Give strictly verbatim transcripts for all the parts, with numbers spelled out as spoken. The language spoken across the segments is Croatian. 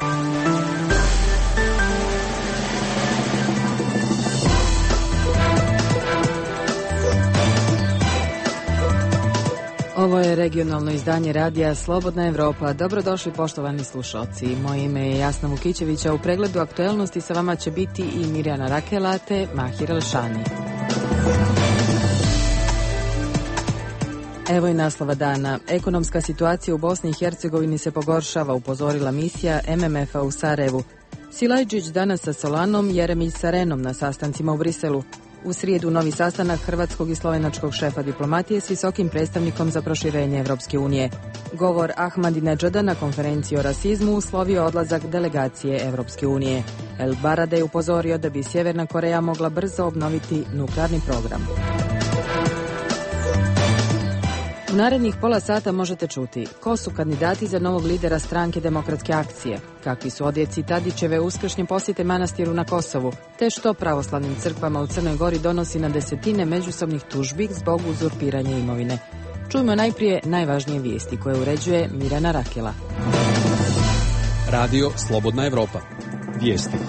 Ovo je regionalno izdanje radija Slobodna Evropa. Dobrodošli poštovani slušalci. Moje ime je Jasna Vukićević, a u pregledu aktuelnosti sa vama će biti i Mirjana Rakela te Mahir Elšani. Evo i naslova dana. Ekonomska situacija u Bosni i Hercegovini se pogoršava, upozorila misija M M F-a u Sarajevu. Silajdžić danas sa Solanom, Jeremić sa Renom na sastancima u Briselu. U srijedu novi sastanak hrvatskog i slovenačkog šefa diplomatije s visokim predstavnikom za proširenje Evropske unije. Govor Ahmadinedžada na konferenciji o rasizmu uslovio odlazak delegacije Evropske unije. El Baradej upozorio da bi Sjeverna Koreja mogla brzo obnoviti nuklearni program. U narednih pola sata možete čuti ko su kandidati za novog lidera stranke Demokratske akcije, kakvi su odjeci Tadićeve uskršnje posjete manastiru na Kosovu, te što pravoslavnim crkvama u Crnoj Gori donosi na desetine međusobnih tužbi zbog uzurpiranja imovine. Čujmo najprije najvažnije vijesti koje uređuje Mirjana Rakela. Radio Slobodna Evropa. Vijesti.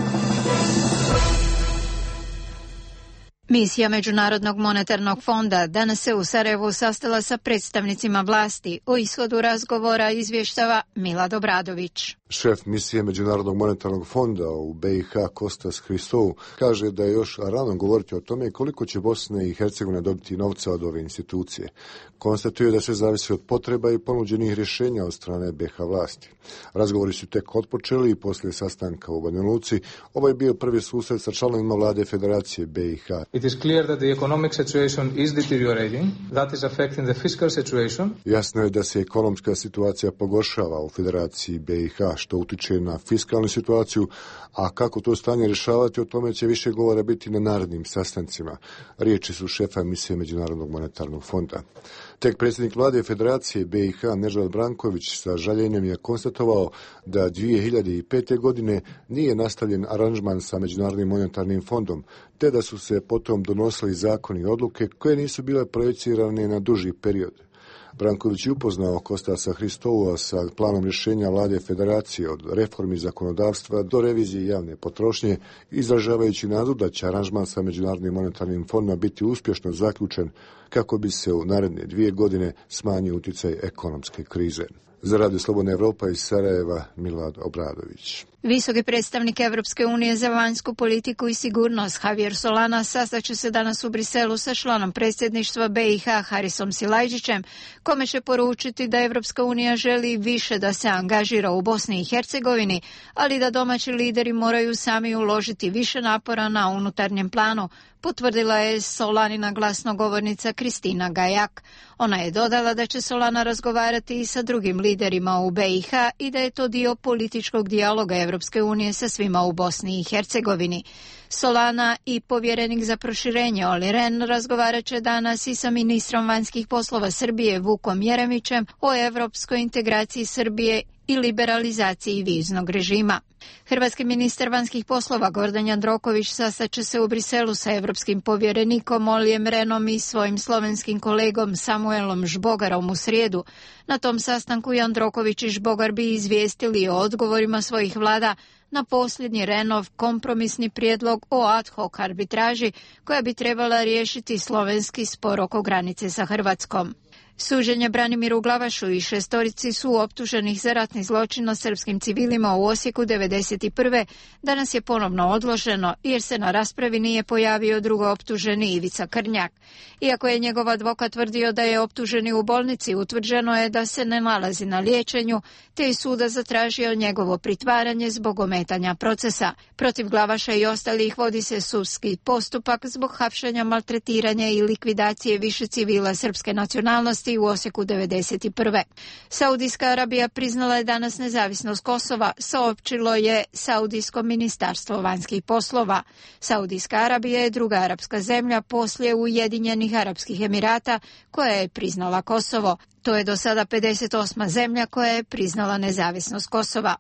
Misija Međunarodnog monetarnog fonda danas se u Sarajevu sastala sa predstavnicima vlasti. O ishodu razgovora izvještava Milad Obradović. Šef misije Međunarodnog monetarnog fonda u B i H Kostas Hristou kaže da je još rano govoriti o tome koliko će Bosna i Hercegovina dobiti novca od ove institucije. Konstatuje da sve zavisi od potreba i ponuđenih rješenja od strane B i H vlasti. Razgovori su tek otpočeli i poslije sastanka u Banja Luci. Ovo je bio prvi susret sa članovima vlade Federacije B i H. It is clear that the economic situation is deteriorating. That is affecting the fiscal situation. Jasno je da se ekonomska situacija pogoršava u Federaciji B i H, što utiče na fiskalnu situaciju, a kako to stanje rješavati, o tome će više govora biti na narednim sastancima. Riječi su šefa misije Međunarodnog monetarnog fonda. Tek predsjednik vlade Federacije B i H Nežad Branković sa žaljenjem je konstatovao da dvije hiljade pete. godine nije nastavljen aranžman sa Međunarodnim monetarnim fondom, te da su se potom donosili zakoni i odluke koje nisu bile projecirane na duži period. Branković je upoznao Kostasa Hristoua sa planom rješenja vlade Federacije od reformi zakonodavstva do revizije javne potrošnje, izražavajući nadu da će aranžman sa Međunarodnim monetarnim fondom biti uspješno zaključen kako bi se u naredne dvije godine smanjio utjecaj ekonomske krize. Za Radio Slobodna Evropa iz Sarajeva, Milad Obradović. Visoki predstavnik Evropske unije za vanjsku politiku i sigurnost Javier Solana sastaće se danas u Briselu sa članom predsjedništva B i H Harisom Silajdžićem, kome će poručiti da Evropska unija želi više da se angažira u Bosni i Hercegovini, ali da domaći lideri moraju sami uložiti više napora na unutarnjem planu, potvrdila je Solanina glasnogovornica Kristina Gajak. Ona je dodala da će Solana razgovarati i sa drugim liderima u B i H i da je to dio političkog dijaloga Evropske unije sa svima u Bosni i Hercegovini. Solana i povjerenik za proširenje Olli Rehn razgovarat će danas i sa ministrom vanjskih poslova Srbije Vukom Jeremićem o evropskoj integraciji Srbije i liberalizaciji viznog režima. Hrvatski ministar vanjskih poslova Gordan Jandroković sastaće se u Briselu sa evropskim povjerenikom Ollijem Rehnom i svojim slovenskim kolegom Samuelom Žbogarom u srijedu. Na tom sastanku Jandroković i Žbogar bi izvijestili o odgovorima svojih vlada na posljednji Rehnov kompromisni prijedlog o ad hoc arbitraži koja bi trebala riješiti slovenski spor oko granice sa Hrvatskom. Suđenje Branimiru Glavašu i šestorici su optuženih za ratni zločin nad srpskim civilima u Osijeku devedeset prve. danas je ponovno odloženo jer se na raspravi nije pojavio drugo optuženi Ivica Krnjak. Iako je njegov advokat tvrdio da je optuženi u bolnici, utvrđeno je da se ne nalazi na liječenju, te je suda zatražio njegovo pritvaranje zbog ometanja procesa. Protiv Glavaša i ostalih vodi se sudski postupak zbog hapšenja, maltretiranja i likvidacije više civila srpske nacionalnosti u Osijeku devedeset prve. Saudijska Arabija priznala je danas nezavisnost Kosova, saopćilo je Saudijsko ministarstvo vanjskih poslova. Saudijska Arabija je druga arapska zemlja poslije Ujedinjenih Arapskih Emirata koja je priznala Kosovo. To je do sada pedeset osma zemlja koja je priznala nezavisnost Kosova.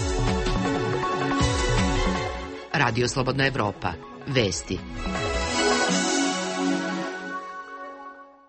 Radio Slobodna Evropa. Vesti.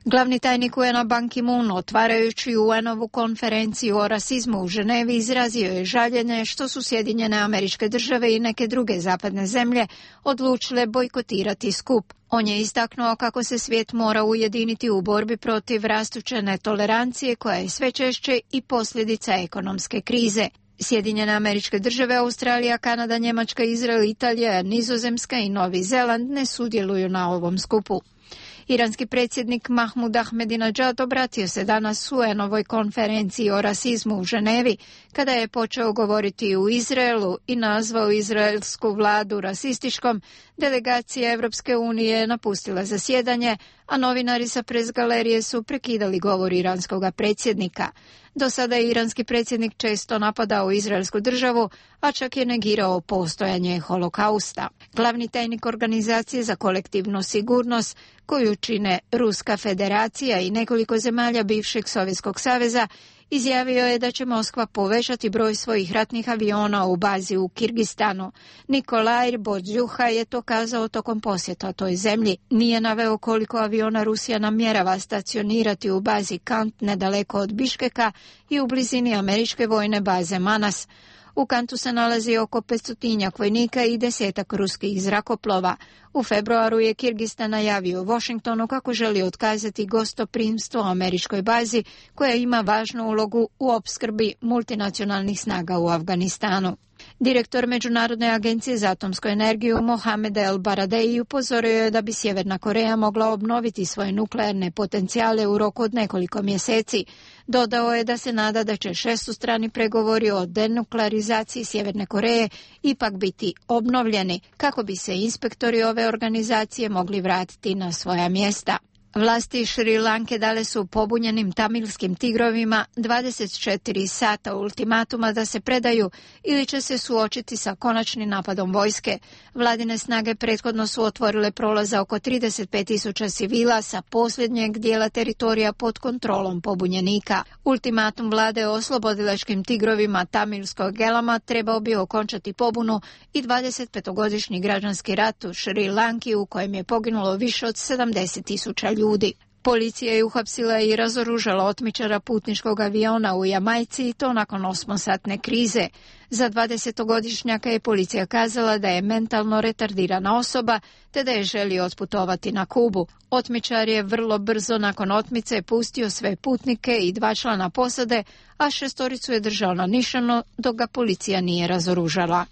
Glavni tajnik U N A Ban Ki-moon, otvarajući U N-ovu konferenciju o rasizmu u Ženevi, izrazio je žaljenje što su Sjedinjene Američke Države i neke druge zapadne zemlje odlučile bojkotirati skup. On je istaknuo kako se svijet mora ujediniti u borbi protiv rastuće netolerancije koja je sve češće i posljedica ekonomske krize. Sjedinjene Američke Države, Australija, Kanada, Njemačka, Izrael, Italija, Nizozemska i Novi Zeland ne sudjeluju na ovom skupu. Iranski predsjednik Mahmud Ahmadinejad obratio se danas U N-ovoj konferenciji o rasizmu u Ženevi, kada je počeo govoriti u Izraelu i nazvao izraelsku vladu rasističkom. Delegacija Evropske unije napustila zasjedanje, a novinari sa pres galerije su prekidali govor iranskog predsjednika. Do sada je iranski predsjednik često napadao izraelsku državu, a čak je negirao postojanje holokausta. Glavni tajnik Organizacije za kolektivnu sigurnost, koju čine Ruska federacija i nekoliko zemalja bivšeg Sovjetskog saveza, izjavio je da će Moskva povećati broj svojih ratnih aviona u bazi u Kirgistanu. Nikolaj Bodjuha je to kazao tokom posjeta toj zemlji. Nije naveo koliko aviona Rusija namjerava stacionirati u bazi Kant nedaleko od Biškeka i u blizini američke vojne baze Manas. U Kantu se nalazi oko petstotinjak vojnika i desetak ruskih zrakoplova. U februaru je Kirgistan najavio Washingtonu kako želi otkazati gostoprimstvo američkoj bazi koja ima važnu ulogu u opskrbi multinacionalnih snaga u Afganistanu. Direktor Međunarodne agencije za atomsku energiju Mohamed El Baradei upozorio je da bi Sjeverna Koreja mogla obnoviti svoje nuklearne potencijale u roku od nekoliko mjeseci. Dodao je da se nada da će šestostrani pregovori o denuklearizaciji Sjeverne Koreje ipak biti obnovljeni kako bi se inspektori ove organizacije mogli vratiti na svoja mjesta. Vlasti Šri Lanke dale su pobunjenim tamilskim tigrovima dvadeset četiri sata ultimatuma da se predaju ili će se suočiti sa konačnim napadom vojske. Vladine snage prethodno su otvorile prolaz za oko trideset pet tisuća civila sa posljednjeg dijela teritorija pod kontrolom pobunjenika. Ultimatum vlade o oslobodilačkim tigrovima tamilskog Gelama trebao bi okončati pobunu i dvadesetpetogodišnji građanski rat u Šri Lanki u kojem je poginulo više od sedamdeset tisuća ljudi. ljudi. Policija je uhapsila i razoružala otmičara putničkog aviona u Jamajci i to nakon osmosatne krize. Za dvadesetogodišnjaka je policija kazala da je mentalno retardirana osoba te da je želio otputovati na Kubu. Otmičar je vrlo brzo nakon otmice pustio sve putnike i dva člana posade, a šestoricu je držao na nišanu dok ga policija nije razoružala.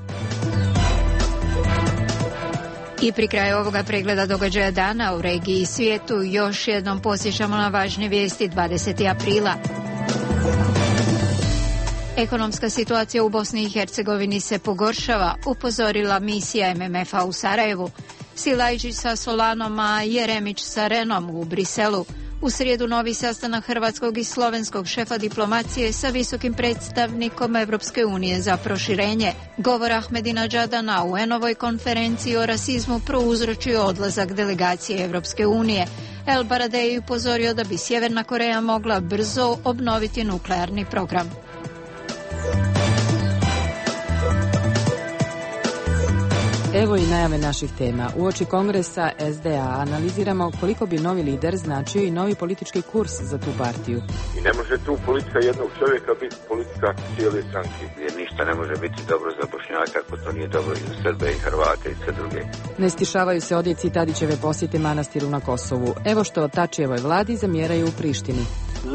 I pri kraju ovoga pregleda događaja dana u regiji i svijetu još jednom posjećamo na važne vijesti dvadesetog aprila. Ekonomska situacija u Bosni i Hercegovini se pogoršava, upozorila misija M M F-a u Sarajevu. Silajđić sa Solanom, a Jeremić sa Renom u Briselu. U srijedu novi sastanak hrvatskog i slovenskog šefa diplomacije sa visokim predstavnikom Evropske unije za proširenje. Govor Ahmadinejada na U N-ovoj konferenciji o rasizmu prouzročio odlazak delegacije Evropske unije. El Baradei upozorio da bi Sjeverna Koreja mogla brzo obnoviti nuklearni program. Evo i najave naših tema. Uoči kongresa S D A analiziramo koliko bi novi lider značio i novi politički kurs za tu partiju. I ne može tu politika jednog čovjeka biti politika cijele stranke. Jer ništa ne može biti dobro za Bošnjaka ako to nije dobro i za Srbe i Hrvate i sve druge. Ne stišavaju se odjeci Tadićeve posjete manastiru na Kosovu. Evo što Tačijevoj vladi zamjeraju u Prištini.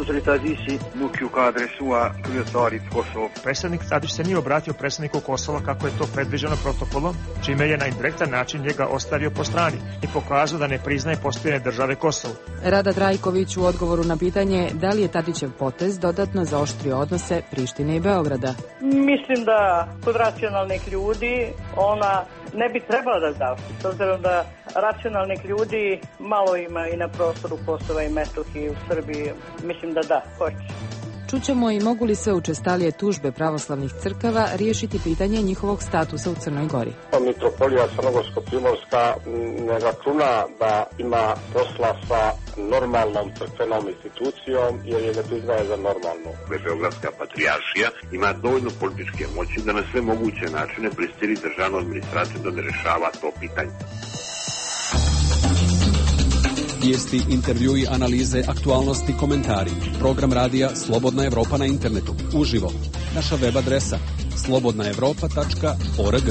Predstavnik Tadić se nije obratio predstavniku Kosova kako je to predviđeno protokolom, čime je na indirektan način njega ostavio po strani i pokazao da ne priznaje postojanje države Kosovo. Rada Trajković u odgovoru na pitanje da li je Tadićev potez dodatno zaoštrio odnose Prištine i Beograda. Mislim da kod racionalnih ljudi ona ne bi trebala da zaoštri, s obzirom da racionalnih ljudi malo ima i na prostoru Kosova i Metohije u Srbiji. Mislim da da, hoće. Čućemo i mogu li se učestalije tužbe pravoslavnih crkava riješiti pitanje njihovog statusa u Crnoj Gori. Mitropolija Crnogorsko-Primorska ne računa da ima posla sa normalnom crkvenom institucijom jer je ne priznaje za normalnu. Beogradska patrijaršija ima dovoljno političke moći da na sve moguće načine prisili državnu administraciju da ne rešava to pitanje. Vijesti, intervjui, analize, aktualnosti, komentari. Program radija Slobodna Evropa na internetu. Uživo. Naša web adresa slobodna evropa tačka org.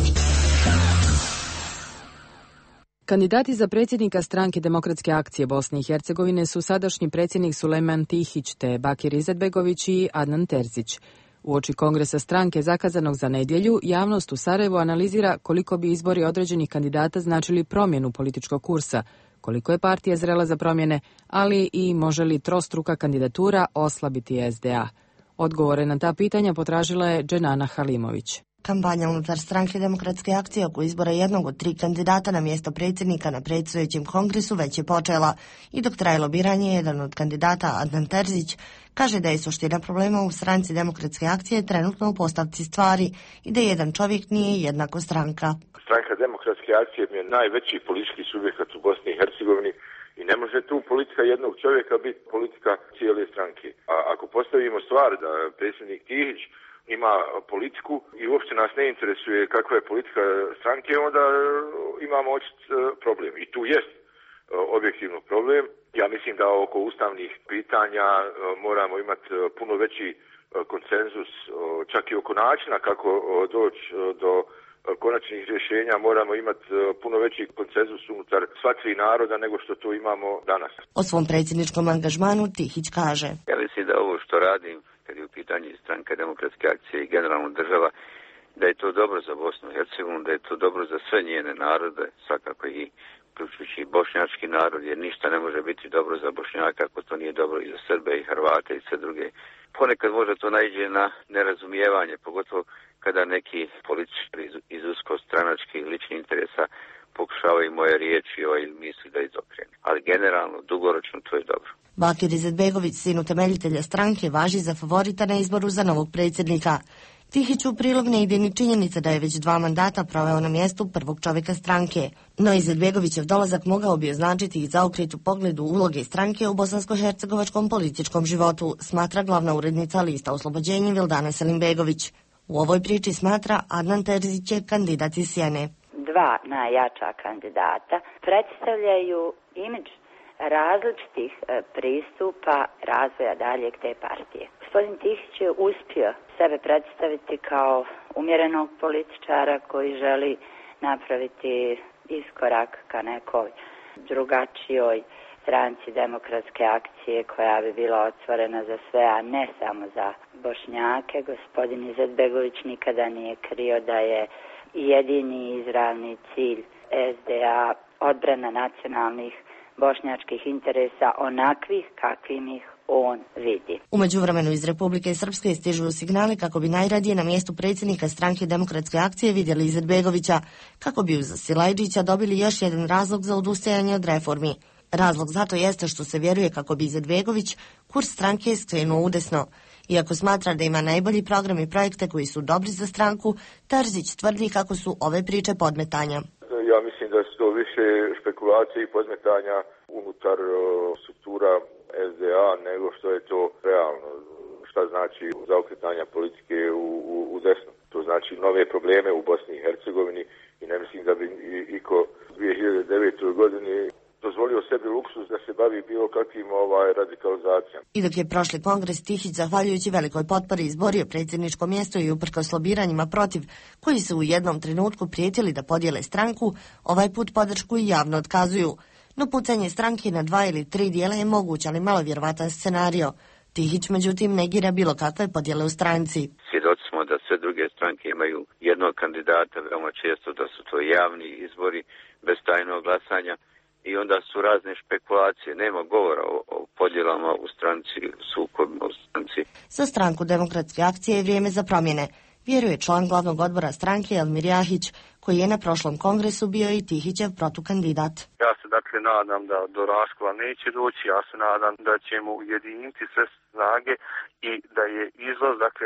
Kandidati za predsjednika stranke Demokratske akcije Bosne i Hercegovine su sadašnji predsjednik Sulejman Tihić te Bakir Izetbegović i Adnan Terzić. Uoči kongresa stranke zakazanog za nedjelju, javnost u Sarajevu analizira koliko bi izbori određenih kandidata značili promjenu političkog kursa, koliko je partija zrela za promjene, ali i može li trostruka kandidatura oslabiti S D A. Odgovore na ta pitanja potražila je Dženana Halimović. Kampanja unutar stranke Demokratske akcije oko izbora jednog od tri kandidata na mjesto predsjednika na predstojećem kongresu već je počela i dok traje lobiranje, jedan od kandidata, Adnan Terzić, kaže da je suština problema u stranci Demokratske akcije trenutno u postavci stvari i da jedan čovjek nije jednako stranka. Stranka Demokratske akcije je najveći politički subjekat u Bosni i Hercegovini i ne može tu politika jednog čovjeka biti politika cijele stranke. A ako postavimo stvar da predsjednik Tihić ima politiku i uopće nas ne interesuje kakva je politika stranke, onda imamo očit problem. I tu jest objektivno problem. Ja mislim da oko ustavnih pitanja moramo imati puno veći konsenzus, čak i oko načina kako doći do konačnih rješenja. Moramo imati puno veći konsenzus unutar sva tri naroda nego što to imamo danas. O svom predsjedničkom angažmanu Tihić kaže: Ja mislim da ovo što radim, kad je u pitanju stranka Demokratske akcije i generalno država, da je to dobro za Bosnu i Hercegovinu, da je to dobro za sve njene narode, svakako i uključujući i bošnjački narod, jer ništa ne može biti dobro za Bošnjaka ako to nije dobro i za Srbe i Hrvate i sve druge. Ponekad možda to naiđe na nerazumijevanje, pogotovo kada neki političari iz, iz uskostranačkih ličnih interesa pokušavaju moje riječi ili misli da izokrenu. Ali generalno, dugoročno to je dobro. Bakir Izetbegović, sin utemeljitelja stranke, važi za favorita na izboru za novog predsjednika. Tihiću u prilog ne ide ni činjenica da je već dva mandata proveo na mjestu prvog čovjeka stranke. No Izetbegovićev dolazak mogao bi označiti i zaokret u pogledu uloge stranke u bosansko-hercegovačkom političkom životu, smatra glavna urednica lista Oslobođenje Vildana Selimbegović. U ovoj priči smatra Adnan Terzić je kandidat iz Sjene. Dva najjača kandidata predstavljaju imidž različitih pristupa razvoja daljeg te partije. Gospodin Tihić je uspio sebe predstaviti kao umjerenog političara koji želi napraviti iskorak ka nekoj drugačijoj stranci Demokratske akcije koja bi bila otvorena za sve, a ne samo za Bošnjake. Gospodin Izetbegović nikada nije krio da je jedini izravni cilj S D A odbrana nacionalnih bošnjačkih interesa onakvih kakvim ih on vidi. U međuvremenu iz Republike Srpske stižu signali kako bi najradije na mjestu predsjednika stranke Demokratske akcije vidjeli Izetbegovića, kako bi uz Silajdžića dobili još jedan razlog za odustajanje od reformi. Razlog zato jeste što se vjeruje kako bi Izetbegović kurs stranke skrenuo udesno. Iako smatra da ima najbolji program i projekte koji su dobri za stranku, Terzić tvrdi kako su ove priče podmetanja. Ja mislim da su to više špekulacije i podmetanja unutar struktura S D A nego što je to realno. Šta znači zaokretanja politike u, u, u desno? To znači nove probleme u Bosni i Hercegovini i ne mislim da bi iko u dvije hiljade devetoj godini dozvolio sebi luksus da se bavi bilo kakvim ovaj, radikalizacijama. I dok je prošli kongres Tihić, zahvaljujući velikoj potpori, izborio predsjedničko mjesto i uprkos lobiranjima protiv, koji su u jednom trenutku prijetili da podijele stranku, ovaj put podršku i javno otkazuju. No pucanje stranke na dva ili tri dijela je moguć, ali malo vjerovatan scenario. Tihić međutim negira bilo kakve podjele u stranci. Svjedoci smo da sve druge stranke imaju jednog kandidata, veoma često da su to javni izbori bez tajnog glasanja. I onda su razne špekulacije, nema govora o, o podjelama u stranci, sukobima u stranci. Za stranku Demokratske akcije je vrijeme za promjene, vjeruje član glavnog odbora stranke Elmir Jahić, koji je na prošlom kongresu bio i Tihićev protukandidat. Ja se dakle nadam da do raskola neće doći, ja se nadam da ćemo ujediniti sve snage i da je izlaz dakle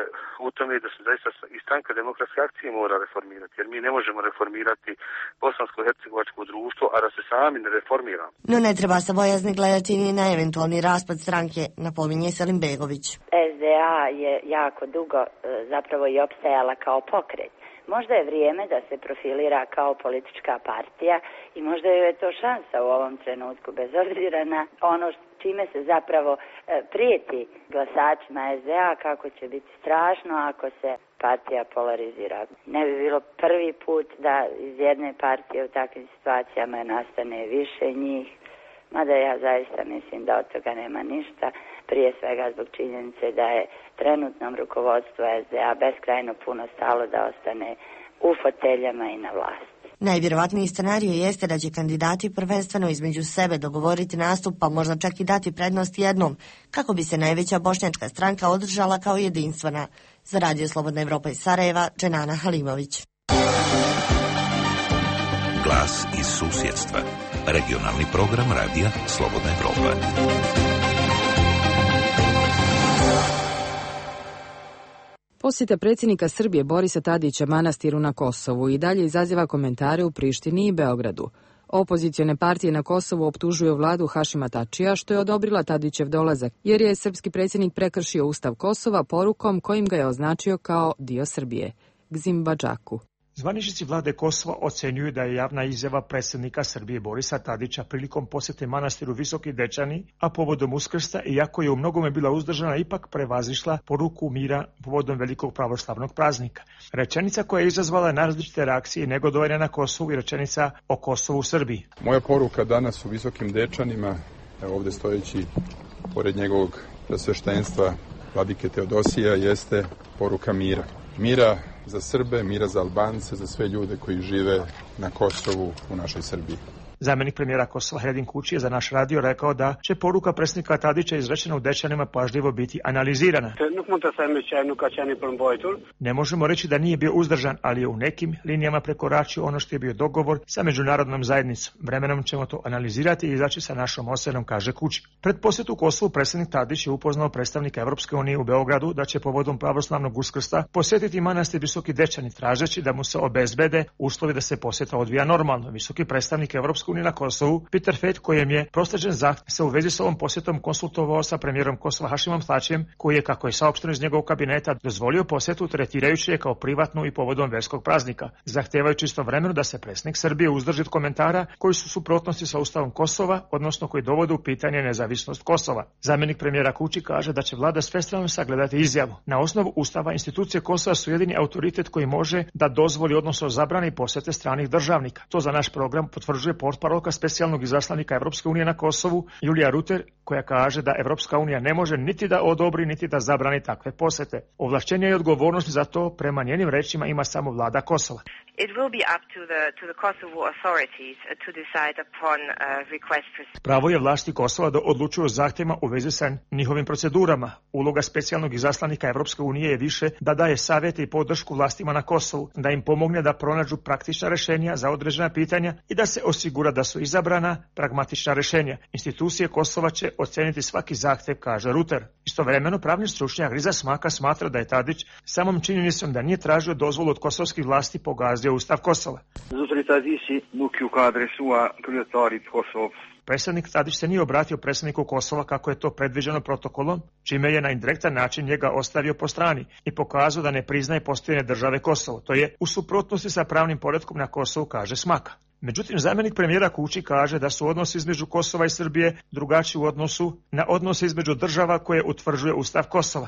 u tome da se zaista i stranka Demokratske akcije mora reformirati, jer mi ne možemo reformirati bosansko-hercegovačko društvo, a da se sami ne reformiramo. No ne treba se bojazni gledati ni na eventualni raspad stranke, napominje Selimbegović. S D A je jako dugo zapravo i opstajala kao pokret. Možda je vrijeme da se profilira kao politička partija i možda je to šansa u ovom trenutku, bez obzira na ono čime se zapravo prijeti glasačima es de a, kako će biti strašno ako se partija polarizira. Ne bi bilo prvi put da iz jedne partije u takvim situacijama nastane više njih, mada ja zaista mislim da od toga nema ništa, prije svega zbog činjenice da je trenutnom rukovodstvu es de a beskrajno puno stalo da ostane u foteljama i na vlasti. Najvjerovatniji scenarij jeste da će kandidati prvenstveno između sebe dogovoriti nastup, pa možda čak i dati prednost jednom, kako bi se najveća bošnjačka stranka održala kao jedinstvena. Za Radio Slobodna Evropa iz Sarajeva, Dženana Halimović. Glas iz susjedstva. Regionalni program Radija Slobodna Evropa. Posjeta predsjednika Srbije Borisa Tadića manastiru na Kosovu i dalje izaziva komentare u Prištini i Beogradu. Opozicione partije na Kosovu optužuju vladu Hašima Tačija što je odobrila Tadićev dolazak, jer je srpski predsjednik prekršio Ustav Kosova porukom kojim ga je označio kao dio Srbije. Gzim Badžaku. Zvaničnici vlade Kosova ocenjuju da je javna izjava predsjednika Srbije Borisa Tadića prilikom posjete manastiru Visoki Dečani, a povodom Uskrsta, iako je u mnogome bila uzdržana, ipak prevazišla poruku mira povodom velikog pravoslavnog praznika. Rečenica koja je izazvala različite reakcije i negodovanja na Kosovu i rečenica o Kosovu u Srbiji. Moja poruka danas u Visokim Dečanima, ovdje stojeći pored njegovog presveštenstva vladike Teodosija, jeste poruka mira. Mira za Srbe, mira za Albance, za sve ljude koji žive na Kosovu u našoj Srbiji. Zamjenik premijera Kosova Hedin Kuči je za naš radio rekao da će poruka predsjednika Tadića izrečena u Dečanima pažljivo biti analizirana. Ne možemo reći da nije bio uzdržan, ali je u nekim linijama prekoračio ono što je bio dogovor sa međunarodnom zajednicom. Vremenom ćemo to analizirati i izaći sa našom ocenom, kaže Kuči. Pred posjetu Kosovu predsjednik Tadić je upoznao predstavnika Evropske unije u Beogradu da će povodom pravoslavnog Uskrsta posjetiti manastir Visoki Dečani, tražeći da mu se obezbede uslovi da se posjeta odvija normalno. Visoki predstavnik Evropske unije na Kosovu, Peter Fejt, kojem je proslijeđen zahtjev, se u vezi s ovom posjetom konsultovao sa premijerom Kosova Hašimom Tačijem, koji je, kako je saopšteno iz njegovog kabineta, dozvolio posjetu tretirajući je kao privatnu i povodom verskog praznika, zahtevajući istovremeno da se predsjednik Srbije uzdrži od komentara koji su suprotnosti sa Ustavom Kosova, odnosno koji dovode u pitanje nezavisnost Kosova. Zamjenik premijera Kuči kaže da će vlada svestrano sagledati izjavu. Na osnovu Ustava institucije Kosova su jedini autoritet koji može da dozvoli, odnosno zabrani posjete stranih državnika. To za naš program potvrđuje portparolka specijalnog izaslanika Evropske unije na Kosovu, Julija Ruter, koja kaže da Evropska unija ne može niti da odobri, niti da zabrani takve posjete. Ovlašćenje i odgovornost za to, prema njenim rečima, ima samo vlada Kosova. It will be up to the to the Kosovo authorities to decide upon uh, request for... Pravo je vlasti Kosova da odlučuju o zahtjevima u vezi sa njihovim procedurama. Uloga specijalnog izaslanika Evropske unije je više da daje savjete i podršku vlastima na Kosovu, da im pomogne da pronađu praktična rješenja za određena pitanja i da se osigura da su izabrana pragmatična rješenja. Institucije Kosova će oceniti svaki zahtjev, kaže Ruter. Istovremeno pravni stručnjak Riza Smaka smatra da je Tadić samom činjenicom da nije tražio dozvolu od kosovskih vlasti pogazio Ustav Kosova. Predsjednik Tadić se nije obratio predsjedniku Kosova kako je to predviđeno protokolom, čime je na indirektan način njega ostavio po strani i pokazao da ne priznaje postojanje države Kosovo. To je u suprotnosti sa pravnim poretkom na Kosovu, kaže Smaka. Međutim, zamjenik premijera Kuči kaže da su odnosi između Kosova i Srbije drugačiji u odnosu na odnose između država koje utvrđuje Ustav Kosova.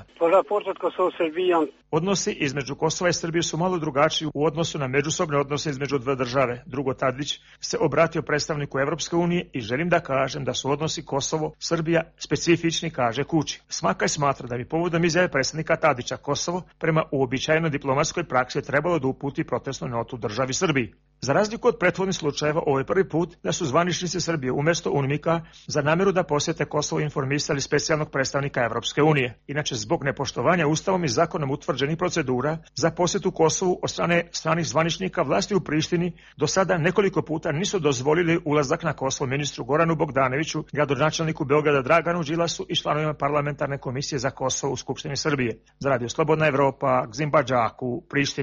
Odnosi između Kosova i Srbije su malo drugačiji u odnosu na međusobne odnose između dve države. Drugo, Tadić se obratio predstavniku Evropske unije i želim da kažem da su odnosi Kosovo-Srbija specifični, kaže Kuči. Smakaj smatra da bi povodom izjave predsjednika Tadića Kosovo prema uobičajenoj diplomatskoj praksi trebalo da uputi protestnu notu državi Srbiji. Za razliku od prethodnih slučajeva, ovo je prvi put da su zvaničnici Srbije umjesto UNMIK-a za namjeru da posjete Kosovo informisali specijalnog predstavnika Evropske unije. Inače, zbog nepoštovanja Ustavom i zakonom utvrđenih procedura za posjetu Kosovu od strane stranih zvaničnika, vlasti u Prištini do sada nekoliko puta nisu dozvolili ulazak na Kosovo ministru Goranu Bogdanoviću, gradonačelniku Beograda Draganu Đilasu i članovima parlamentarne komisije za Kosovo u Skupštini Srbije. Za Radio Slobodna Evropa, Gzim Badžaku, Priština.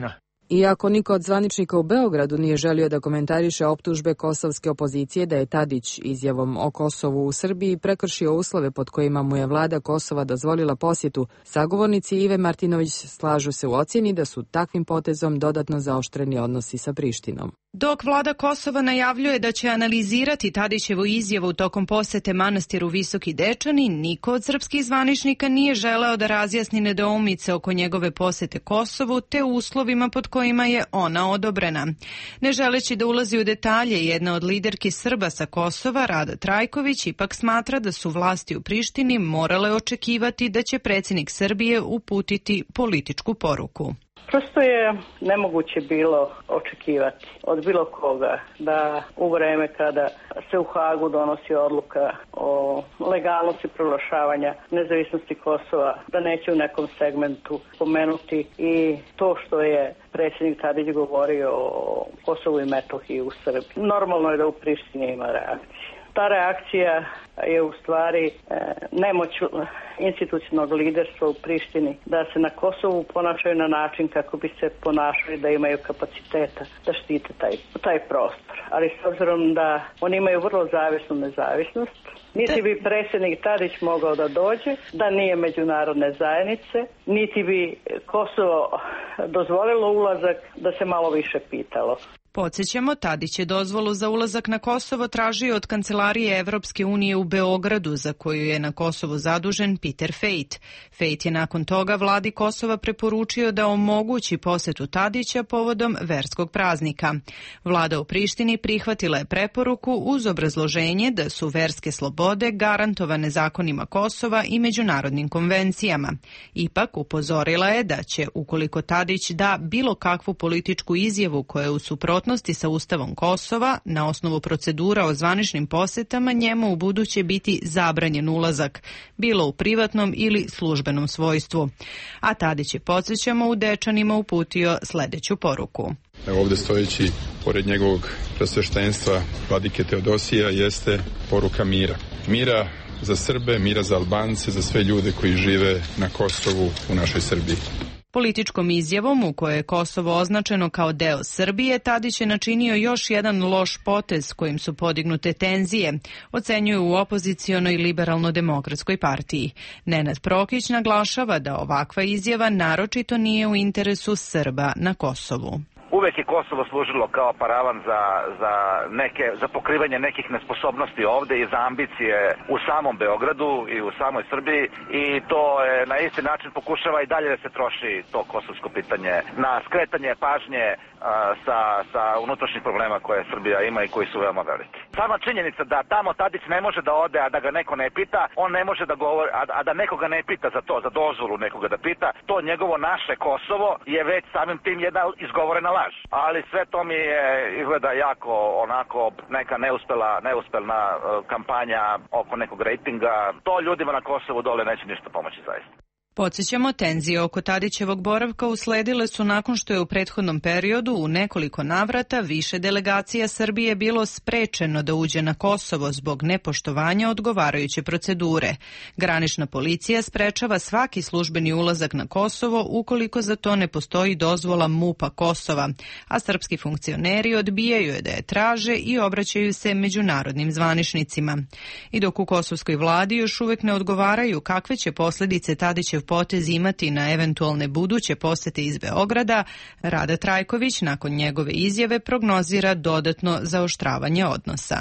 Iako niko od zvaničnika u Beogradu nije želio da komentariše optužbe kosovske opozicije da je Tadić izjavom o Kosovu u Srbiji prekršio uslove pod kojima mu je vlada Kosova dozvolila posjetu, sagovornici Ive Martinović slažu se u ocjeni da su takvim potezom dodatno zaoštreni odnosi sa Prištinom. Dok vlada Kosova najavljuje da će analizirati Tadićevu izjavu tokom posete manastiru Visoki Dečani, niko od srpskih zvaničnika nije želeo da razjasni nedoumice oko njegove posete Kosovu te uslovima pod kojima je ona odobrena. Ne želeći da ulazi u detalje, jedna od liderki Srba sa Kosova, Rada Trajković, ipak smatra da su vlasti u Prištini morale očekivati da će predsjednik Srbije uputiti političku poruku. Prosto je nemoguće bilo očekivati od bilo koga da u vreme kada se u Hagu donosi odluka o legalnosti proglašavanja nezavisnosti Kosova, da neće u nekom segmentu pomenuti i to što je predsjednik Tadić govorio o Kosovu i Metohiji u Srbiji. Normalno je da u Prištini ima reakcije. Ta reakcija je u stvari e, nemoć institucionalnog liderstva u Prištini da se na Kosovu ponašaju na način kako bi se ponašali da imaju kapaciteta da štite taj, taj prostor. Ali s obzirom da oni imaju vrlo zavisnu nezavisnost, niti bi predsjednik Tadić mogao da dođe, da nije međunarodne zajednice, niti bi Kosovo dozvolilo ulazak da se malo više pitalo. Podsjećamo, Tadić je dozvolu za ulazak na Kosovo tražio od Kancelarije Evropske unije u Beogradu, za koju je na Kosovu zadužen Peter Fejt. Fejt je nakon toga vladi Kosova preporučio da omogući posetu Tadića povodom verskog praznika. Vlada u Prištini prihvatila je preporuku uz obrazloženje da su verske slobode garantovane zakonima Kosova i međunarodnim konvencijama. Ipak upozorila je da će, ukoliko Tadić da bilo kakvu političku izjavu koja je u suprotnosti sa Ustavom Kosova, na osnovu procedura o zvaničnim posetama, njemu u buduće biti zabranjen ulazak, bilo u privatnom ili službenom svojstvu. A Tadić je, podsjećamo, u Dečanima uputio sljedeću poruku. Evo ovdje stojeći pored njegovog presveštenstva vladike Teodosija jeste poruka mira. Mira za Srbe, mira za Albance, za sve ljude koji žive na Kosovu u našoj Srbiji. Političkom izjavom u kojoj je Kosovo označeno kao deo Srbije, Tadić je načinio još jedan loš potez kojim su podignute tenzije, ocenjuju u opozicionoj liberalno-demokratskoj partiji. Nenad Prokić naglašava da ovakva izjava naročito nije u interesu Srba na Kosovu. Uvek je Kosovo služilo kao paravan za, za, neke, za pokrivanje nekih nesposobnosti ovde i za ambicije u samom Beogradu i u samoj Srbiji i to je na isti način pokušava i dalje da se troši to kosovsko pitanje na skretanje pažnje a, sa, sa unutrašnjih problema koje Srbija ima i koji su veoma veliki. Sama činjenica da tamo Tadić ne može da ode, a da ga neko ne pita, on ne može da govori, a, a da nekoga ne pita za to, za dozvolu nekoga da pita, to njegovo naše Kosovo je već samim tim jedna izgovorena laž. Ali sve to mi je izgleda jako onako neka neuspela, neuspelna uh, kampanja oko nekog rejtinga. To ljudima na Kosovu dole neće ništa pomoći zaista. Podsjećamo, tenzije oko Tadićevog boravka usledile su nakon što je u prethodnom periodu u nekoliko navrata više delegacija Srbije bilo sprečeno da uđe na Kosovo zbog nepoštovanja odgovarajuće procedure. Granična policija sprečava svaki službeni ulazak na Kosovo ukoliko za to ne postoji dozvola MUP-a Kosova, a srpski funkcioneri odbijaju je da je traže i obraćaju se međunarodnim zvaničnicima. I dok u kosovskoj vladi još uvek ne odgovaraju kakve će posljedice Tadićev potez imati na eventualne buduće posete iz Beograda, Rada Trajković nakon njegove izjave prognozira dodatno zaoštravanje odnosa.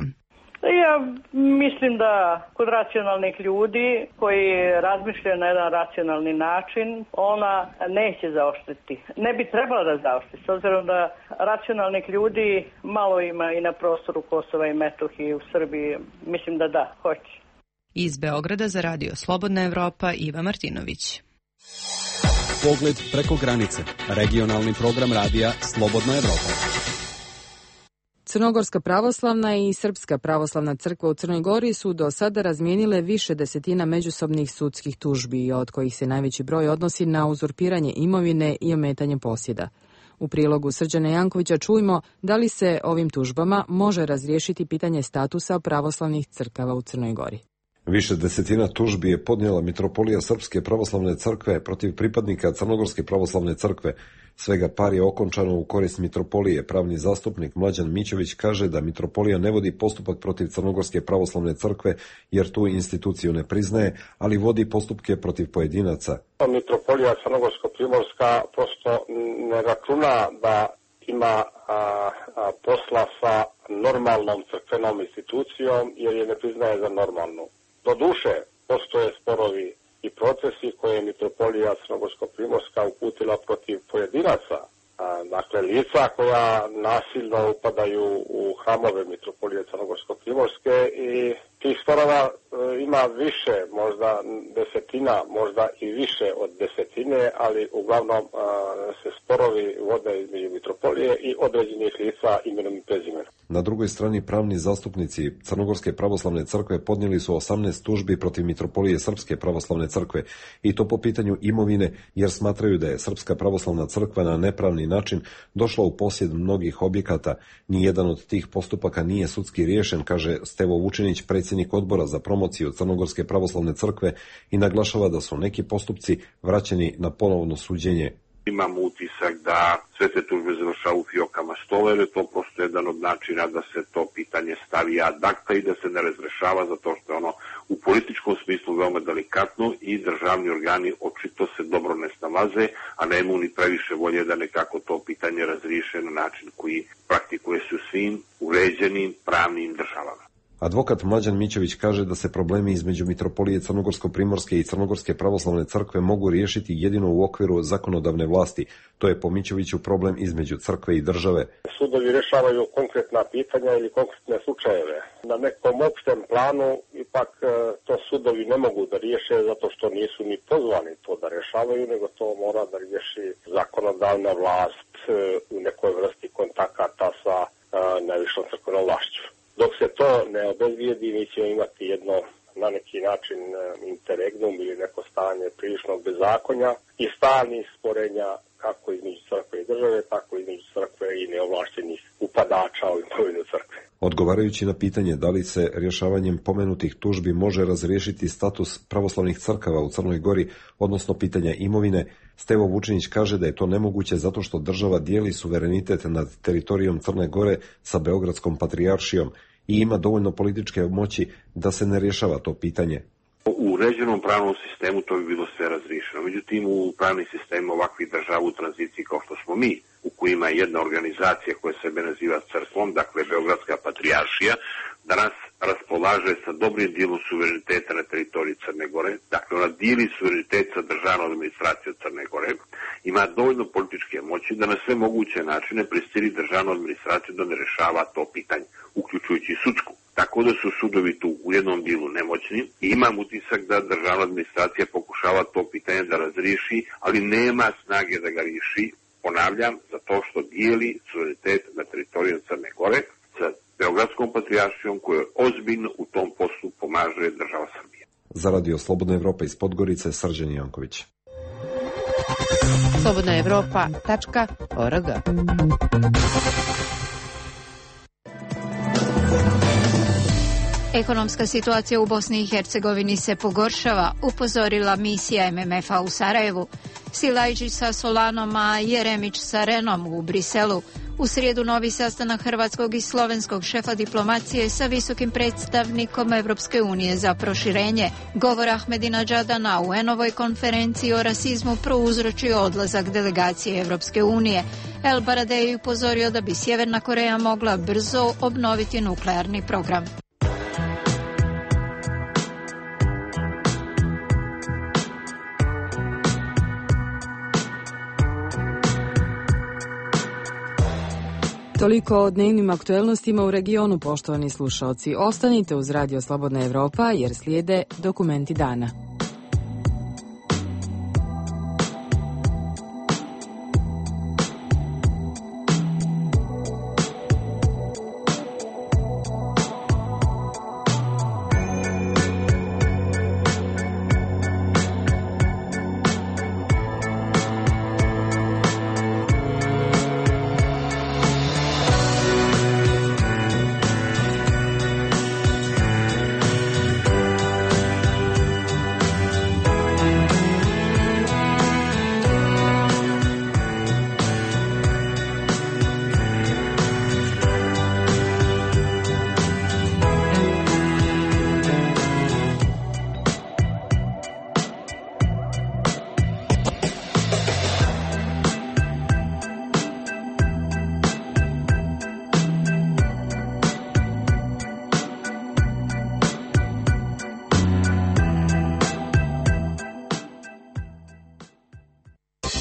Ja mislim da kod racionalnih ljudi koji razmišljaju na jedan racionalni način, ona neće zaoštriti. Ne bi trebala da zaoštri, s obzirom da racionalnih ljudi malo ima i na prostoru Kosova i Metohije u Srbiji. Mislim da da, hoće. Iz Beograda za Radio Slobodna Evropa, Iva Martinović. Pogled preko granice. Regionalni program radija Slobodna Evropa. Crnogorska pravoslavna i Srpska pravoslavna crkva u Crnoj Gori su do sada razmijenile više desetina međusobnih sudskih tužbi, od kojih se najveći broj odnosi na uzurpiranje imovine i ometanje posjeda. U prilogu Srđana Jankovića čujmo da li se ovim tužbama može razriješiti pitanje statusa pravoslavnih crkava u Crnoj Gori. Više desetina tužbi je podnijela Mitropolija Srpske pravoslavne crkve protiv pripadnika Crnogorske pravoslavne crkve. Svega par je okončano u korist Mitropolije. Pravni zastupnik Mlađan Mićović kaže da Mitropolija ne vodi postupak protiv Crnogorske pravoslavne crkve jer tu instituciju ne priznaje, ali vodi postupke protiv pojedinaca. Mitropolija Crnogorsko-primorska prosto ne računa da ima a, a, posla sa normalnom crkvenom institucijom jer je ne priznaje za normalnu. Doduše, postoje sporovi i procesi koje je Mitropolija Crnogorsko-primorska uputila protiv pojedinaca, a, dakle lica koja nasilno upadaju u hramove Mitropolije Crnogorsko-primorske, i tih sporova e, ima više, možda desetina, možda i više od desetine, ali uglavnom a, se sporovi vode između Mitropolije i određenih lica imenom i prezimenom. Na drugoj strani pravni zastupnici Crnogorske pravoslavne crkve podnijeli su osamnaest tužbi protiv Mitropolije Srpske pravoslavne crkve, i to po pitanju imovine, jer smatraju da je Srpska pravoslavna crkva na nepravni način došla u posjed mnogih objekata. Nijedan od tih postupaka nije sudski riješen, kaže Stevo Vučinić, predsjednik odbora za promociju Crnogorske pravoslavne crkve, i naglašava da su neki postupci vraćeni na ponovno suđenje. Imamo utisak da sve te tužbe završavaju u fijokama stola, jer je to prosto jedan od načina da se to pitanje stavi ad acta i da se ne razrešava, zato što je ono u političkom smislu veoma delikatno i državni organi očito se dobro ne snalaze, a nema ni previše volje da nekako to pitanje razriješe na način koji praktikuje se u svim uređenim pravnim državama. Advokat Mlađan Mićović kaže da se problemi između Mitropolije Crnogorsko-primorske i Crnogorske pravoslavne crkve mogu riješiti jedino u okviru zakonodavne vlasti. To je po Mićoviću problem između crkve i države. Sudovi rješavaju konkretna pitanja ili konkretne slučajeve. Na nekom opštem planu ipak to sudovi ne mogu da riješe zato što nisu ni pozvani to da rješavaju, nego to mora da riješi zakonodavna vlast u nekoj vrsti kontakata sa najvišom crkvenom vlašću. Dok se to ne obezbijedi, mi ćemo imati jedno na neki način interregnum ili neko stanje priličnog bezakonja i stalnih sporenja kako između crkve i države, tako između crkve i neovlaštenih upadača u imovinu crkve. Odgovarajući na pitanje da li se rješavanjem pomenutih tužbi može razriješiti status pravoslavnih crkava u Crnoj Gori, odnosno pitanja imovine, Stevo Vučinić kaže da je to nemoguće zato što država dijeli suverenitet nad teritorijom Crne Gore sa Beogradskom patrijaršijom i ima dovoljno političke moći da se ne rješava to pitanje. U uređenom pravnom sistemu to bi bilo sve razriješeno. Međutim, u pravnim sistemima ovakvih država u tranziciji kao što smo mi, u kojima je jedna organizacija koja sebe naziva crkvom, dakle Beogradska patrijaršija, danas raspolaže sa dobrim dijelom suvereniteta na teritoriji Crne Gore. Dakle, ona dijeli suverenitet sa državnom administracijom Crne Gore, ima dovoljno političke moći da na sve moguće načine prisili državnu administraciju da ne rešava to pitanje, uključujući i sudsku. Tako da su sudovi tu u jednom dijelu nemoćni i imam utisak da državna administracija pokušava to pitanje da razriješi, ali nema snage da ga riješi, ponavljam, zato što dijeli suverenitet na teritoriju Crne Gore sa Beogradskom patrijaršijom koja ozbiljno u tom poslu pomaže država Srbije. Za Radio Slobodna Evropa iz Podgorice, Srđan Janković. slobodna evropa tačka org. Ekonomska situacija u Bosni i Hercegovini se pogoršava, upozorila misija M M F-a u Sarajevu. Silajđić sa Solanom, a Jeremić sa Renom u Briselu. U srijedu novi sastanak hrvatskog i slovenskog šefa diplomacije sa visokim predstavnikom Evropske unije za proširenje. Govor Ahmedinadžada na U N-ovoj konferenciji o rasizmu prouzročio odlazak delegacije Evropske unije. El Baradei je upozorio da bi Sjeverna Koreja mogla brzo obnoviti nuklearni program. Toliko o dnevnim aktuelnostima u regionu, poštovani slušalci. Ostanite uz Radio Slobodna Evropa jer slijede dokumenti dana.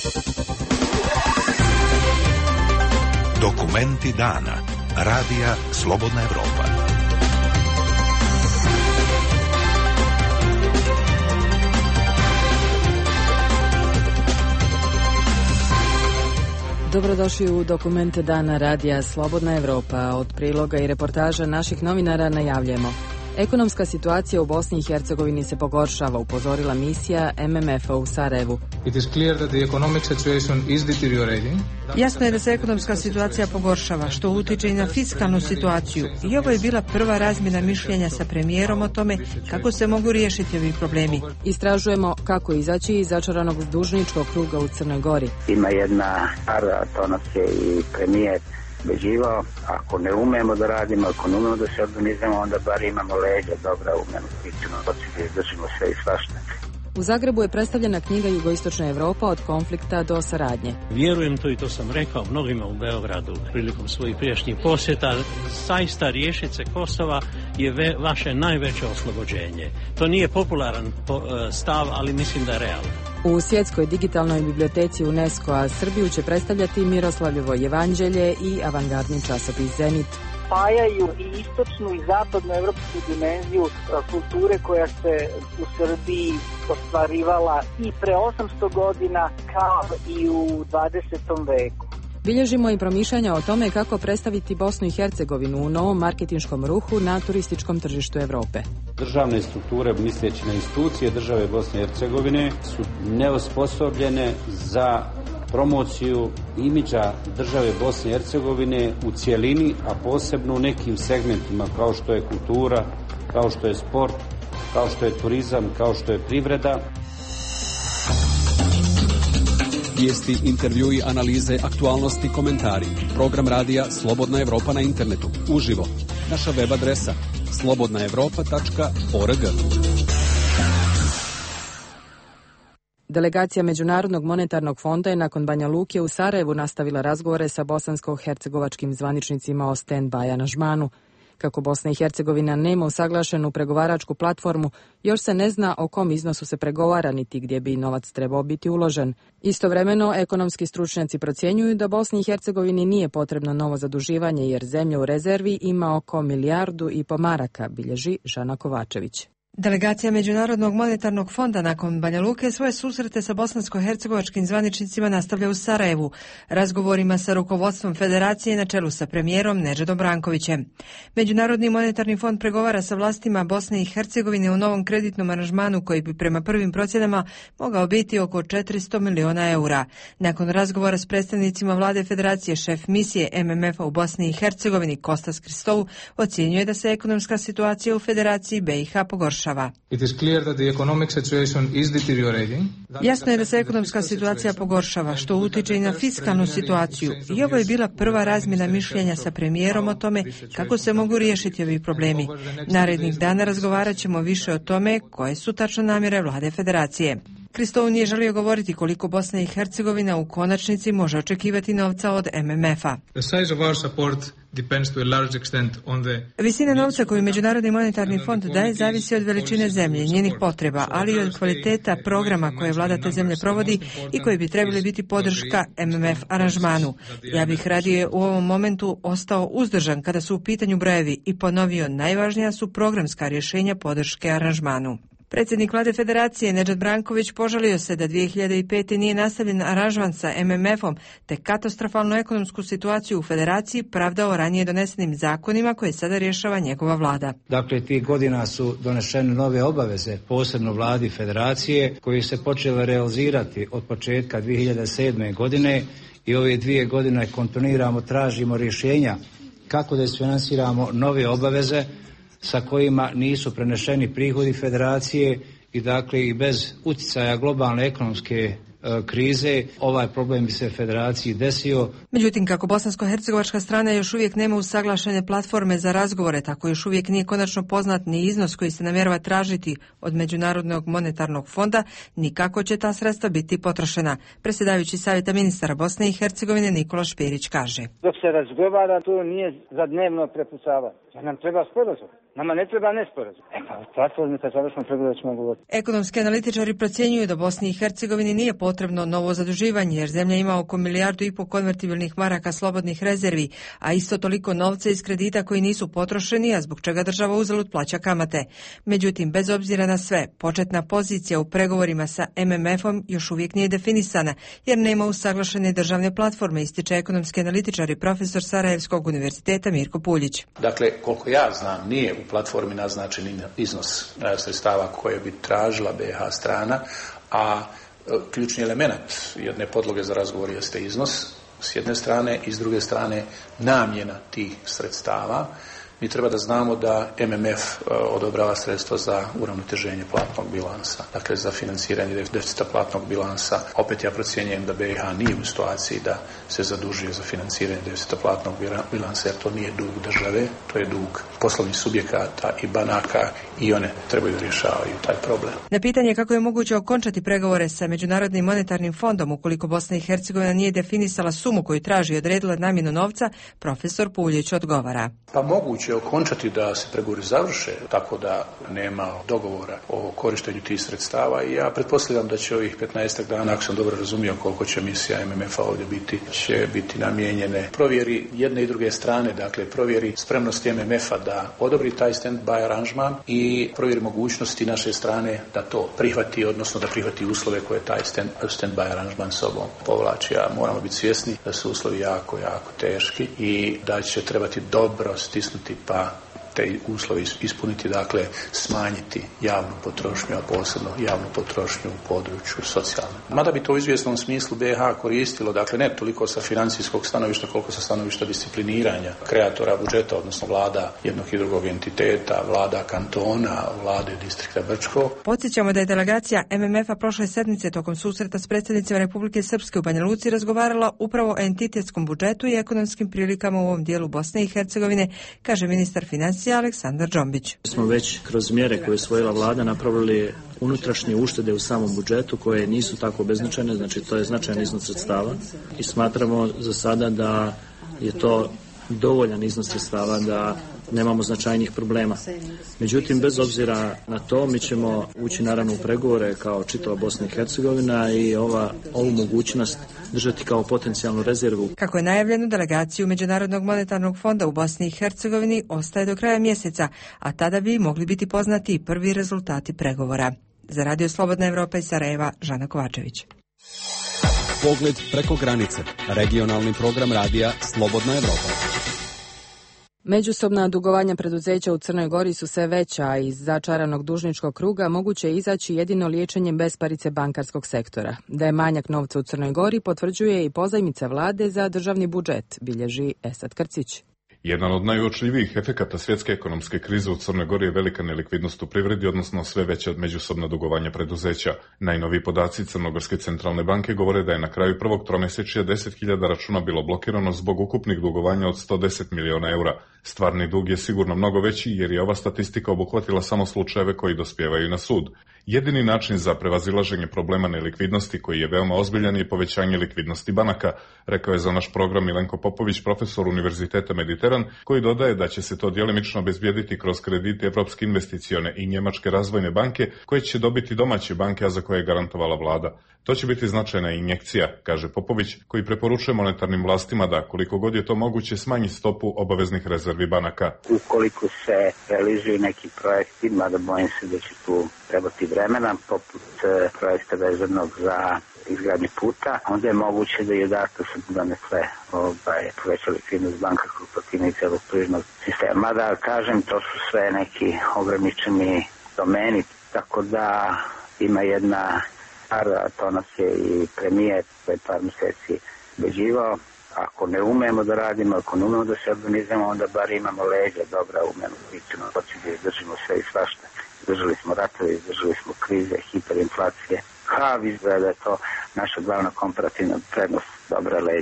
Dokumenti dana. Radija Slobodna Evropa. Dobrodošli u Dokumente dana Radija Slobodna Evropa. Od priloga i reportaža naših novinara najavljujemo. Ekonomska situacija u Bosni i Hercegovini se pogoršava, upozorila misija M M F-a u Sarajevu. It is clear that the economic situation is deteriorating. Jasno je da se ekonomska situacija pogoršava, što utiče i na fiskalnu situaciju. I ovo je bila prva razmjena mišljenja sa premijerom o tome kako se mogu riješiti ovi problemi. Istražujemo kako izaći iz začaranog dužničkog kruga u Crnoj Gori. Ima jedna stara, to nas je i premijer beživao, ako ne umemo da radimo, ako ne umemo da se organizujemo, onda bar imamo leđa, dobra umemo, pričamo, držimo sve i svašta. U Zagrebu je predstavljena knjiga Jugoistočna Evropa od konflikta do saradnje. Vjerujem to i to sam rekao mnogima u Beogradu prilikom svojih prijašnjih posjeta. Zaista riješiti se Kosova je ve, vaše najveće oslobođenje. To nije popularan po, stav, ali mislim da je realno. U Svjetskoj digitalnoj biblioteci UNESCO-a Srbiju će predstavljati Miroslavljevo evanđelje i avangardni časopis Zenit. Spajaju i istočnu i zapadnu evropsku dimenziju kulture koja se u Srbiji ostvarivala i pre osamsto godina kao i u dvadesetom veku. Bilježimo i promišljanja o tome kako predstaviti Bosnu i Hercegovinu u novom marketinškom ruhu na turističkom tržištu Evrope. Državne strukture, misleći na institucije države Bosne i Hercegovine, su neosposobljene za promociju imidža države Bosne i Hercegovine u cijelini, a posebno u nekim segmentima kao što je kultura, kao što je sport, kao što je turizam, kao što je privreda. Vijesti, intervjui, analize, aktualnosti, komentari. Program radija Slobodna Evropa na internetu. Uživo. Naša web adresa slobodna evropa tačka org. Delegacija Međunarodnog monetarnog fonda je nakon Banja Luke u Sarajevu nastavila razgovore sa bosansko-hercegovačkim zvaničnicima o stand-by aranžmanu. Kako Bosna i Hercegovina nema usaglašenu pregovaračku platformu, još se ne zna o kom iznosu se pregovara niti gdje bi novac trebao biti uložen. Istovremeno, ekonomski stručnjaci procjenjuju da Bosni i Hercegovini nije potrebno novo zaduživanje jer zemlja u rezervi ima oko milijardu i po maraka, bilježi Žana Kovačević. Delegacija Međunarodnog monetarnog fonda nakon Banja Luke svoje susrete sa bosansko-hercegovačkim zvaničnicima nastavlja u Sarajevu, razgovorima sa rukovodstvom federacije na čelu sa premijerom Nedžadom Brankovićem. Međunarodni monetarni fond pregovara sa vlastima Bosne i Hercegovine u novom kreditnom aranžmanu koji bi prema prvim procjenama mogao biti oko četiristo miliona eura. Nakon razgovora s predstavnicima vlade federacije, šef misije M M F-a u Bosni i Hercegovini Kostas Kristou ocjenjuje da se ekonomska situacija u Federaciji B i H pogoršava. Jasno je da se ekonomska situacija pogoršava, što utiče i na fiskalnu situaciju. I ovo je bila prva razmjena mišljenja sa premijerom o tome kako se mogu riješiti ovi problemi. Narednih dana razgovarat ćemo više o tome koje su tačno namjere vlade federacije. Kristou nije želio govoriti koliko Bosna i Hercegovina u konačnici može očekivati novca od M M F-a. Visina novca koju Međunarodni monetarni fond daje zavisi od veličine zemlje i njenih potreba, ali i od kvaliteta programa koje vlada te zemlje provodi i koji bi trebali biti podrška M M F aranžmanu. Ja bih radije u ovom momentu ostao uzdržan kada su u pitanju brojevi i ponovio najvažnija su programska rješenja podrške aranžmanu. Predsjednik vlade federacije Nedžad Branković požalio se da dvije hiljade pete. nije nastavljen aranžman sa M M F-om te katastrofalnu ekonomsku situaciju u federaciji pravdao ranije donesenim zakonima koje sada rješava njegova vlada. Dakle, tih godina su donešene nove obaveze, posebno vladi federacije, koji se počele realizirati od početka dvije hiljade sedme. godine i ove dvije godine kontinuirano tražimo rješenja kako da isfinansiramo nove obaveze sa kojima nisu prenešeni prihodi federacije i dakle i bez utjecaja globalne ekonomske e, krize ovaj problem bi se federaciji desio. Međutim, kako bosansko-hercegovačka strana još uvijek nema usaglašene platforme za razgovore, tako još uvijek nije konačno poznat ni iznos koji se namjerava tražiti od Međunarodnog monetarnog fonda, ni kako će ta sredstva biti potrošena. Predsjedavajući Savjeta ministara Bosne i Hercegovine Nikola Špirić kaže: Dok se razgovara, to nije za dnevno prepucavanje. Nam treba sporazum. Nama ne treba nesporazum. E pa, platformi kad završimo pregovore ćemo govoriti. Ekonomski analitičari procjenjuju da Bosni i Hercegovini nije potrebno novo zaduživanje, jer zemlja ima oko milijardu i po konvertibilnih maraka slobodnih rezervi, a isto toliko novca iz kredita koji nisu potrošeni, a zbog čega država uzalud plaća kamate. Međutim, bez obzira na sve, početna pozicija u pregovorima sa M M F-om još uvijek nije definisana, jer nema usaglašene državne platforme, ističe ekonomski analitičar i profesor Sarajevskog univerziteta Mirko Puljić. Dakle, koliko ja znam, nije u platformi naznačen iznos sredstava koje bi tražila B iH strana, a ključni element jedne podloge za razgovor jeste iznos s jedne strane i s druge strane namjena tih sredstava. Mi treba da znamo da M M F odobrava sredstva za uravnoteženje platnog bilansa, dakle za financiranje deficita platnog bilansa. Opet ja procjenjujem da B iH nije u situaciji da se zadužuje za financiranje deficita platnog bilansa, jer to nije dug države, to je dug poslovnih subjekata i banaka i one trebaju rješavaju taj problem. Na pitanje kako je moguće okončati pregovore sa Međunarodnim monetarnim fondom ukoliko Bosna i Hercegovina nije definisala sumu koju traži i odredila namjenu novca, profesor Puljić odgovara. Pa moguće okončati da se pregovori završe tako da nema dogovora o korištenju tih sredstava i ja pretpostavljam da će ovih petnaestak dana, ako sam dobro razumio koliko će misija M M F-a ovdje biti, će biti namijenjene provjeri jedne i druge strane, dakle provjeri spremnosti M M F-a da odobri taj stand-by aranžman i provjeri mogućnosti naše strane da to prihvati, odnosno da prihvati uslove koje taj stand-by aranžman sobom povlači. A moramo biti svjesni da su uslovi jako, jako teški i da će trebati dobro stisnuti pa te uslovi ispuniti, dakle smanjiti javnu potrošnju, a posebno javnu potrošnju u području socijalne. Mada bi to u izvjesnom smislu B iH koristilo, dakle ne toliko sa financijskog stanovišta koliko sa stanovišta discipliniranja kreatora budžeta, odnosno vlada jednog i drugog entiteta, vlada kantona, vlade distrikta Brčko. Podsjećamo da je delegacija M M F-a prošle sedmice tokom susreta s predsjednicima Republike Srpske u Banja Luci razgovarala upravo o entitetskom budžetu i ekonomskim prilikama u ovom dijelu Bosne i Hercegovine, kaže ministar financija Aleksandar Džombić. Smo već kroz mjere koje je usvojila vlada napravili unutrašnje uštede u samom budžetu koje nisu tako beznačajne, znači to je značajan iznos sredstava i smatramo za sada da je to dovoljan iznos sredstava da nemamo značajnih problema. Međutim, bez obzira na to, mi ćemo ući naravno u pregovore kao čitava Bosna i Hercegovina i ova, ovu mogućnost držati kao potencijalnu rezervu. Kako je najavljeno, delegaciju Međunarodnog monetarnog fonda u Bosni i Hercegovini ostaje do kraja mjeseca, a tada bi mogli biti poznati i prvi rezultati pregovora. Za Radio Slobodna Evropa iz Sarajeva, Žana Kovačević. Pogled preko granice. Regionalni program radija Slobodna Evropa. Međusobna dugovanja preduzeća u Crnoj Gori su sve veća, a iz začaranog dužničkog kruga moguće je izaći jedino liječenjem besparice bankarskog sektora. Da je manjak novca u Crnoj Gori potvrđuje i pozajmica vlade za državni budžet, bilježi Esad Krcić. Jedan od najuočljivijih efekata svjetske ekonomske krize u Crnoj Gori je velika nelikvidnost u privredi, odnosno sve veće od međusobna dugovanja preduzeća. Najnoviji podaci Crnogorske centralne banke govore da je na kraju prvog tromjesečja deset hiljada računa bilo blokirano zbog ukupnih dugovanja od sto deset miliona eura. Stvarni dug je sigurno mnogo veći jer je ova statistika obuhvatila samo slučajeve koji dospijevaju na sud. Jedini način za prevazilaženje problema nelikvidnosti, koji je veoma ozbiljan, je povećanje likvidnosti banaka, rekao je za naš program Milenko Popović, profesor Univerziteta Mediteran, koji dodaje da će se to djelimično obezbijediti kroz kredite Evropske investicione i Njemačke razvojne banke, koje će dobiti domaće banke, a za koje je garantovala vlada. To će biti značajna injekcija, kaže Popović, koji preporučuje monetarnim vlastima da, koliko god je to moguće, smanji stopu obaveznih rezervi banaka. Ukoliko se realizuju neki projekti, mada bojim se da će tu trebati vremena, poput projekta vezanog za izgradnje puta, onda je moguće da i odatle se donekle ovaj, poveća likvidnost bankarskog pakina i celog tržnog sistema. Mada, kažem, to su sve neki ograničeni domeni, tako da ima jedna stvar, a to nas je i premijer pre par mjeseci beđivao. Ako ne umemo da radimo, ako ne umemo da se organizujemo, onda bar imamo leđa, dobra umemo, mi ćemo hoći da izdržimo sve i svašta. Izdržali smo ratove, izdržali smo krize, hiperinflacije. Ha, izgleda da je to naša glavna komparativna prednost, dobra leđa.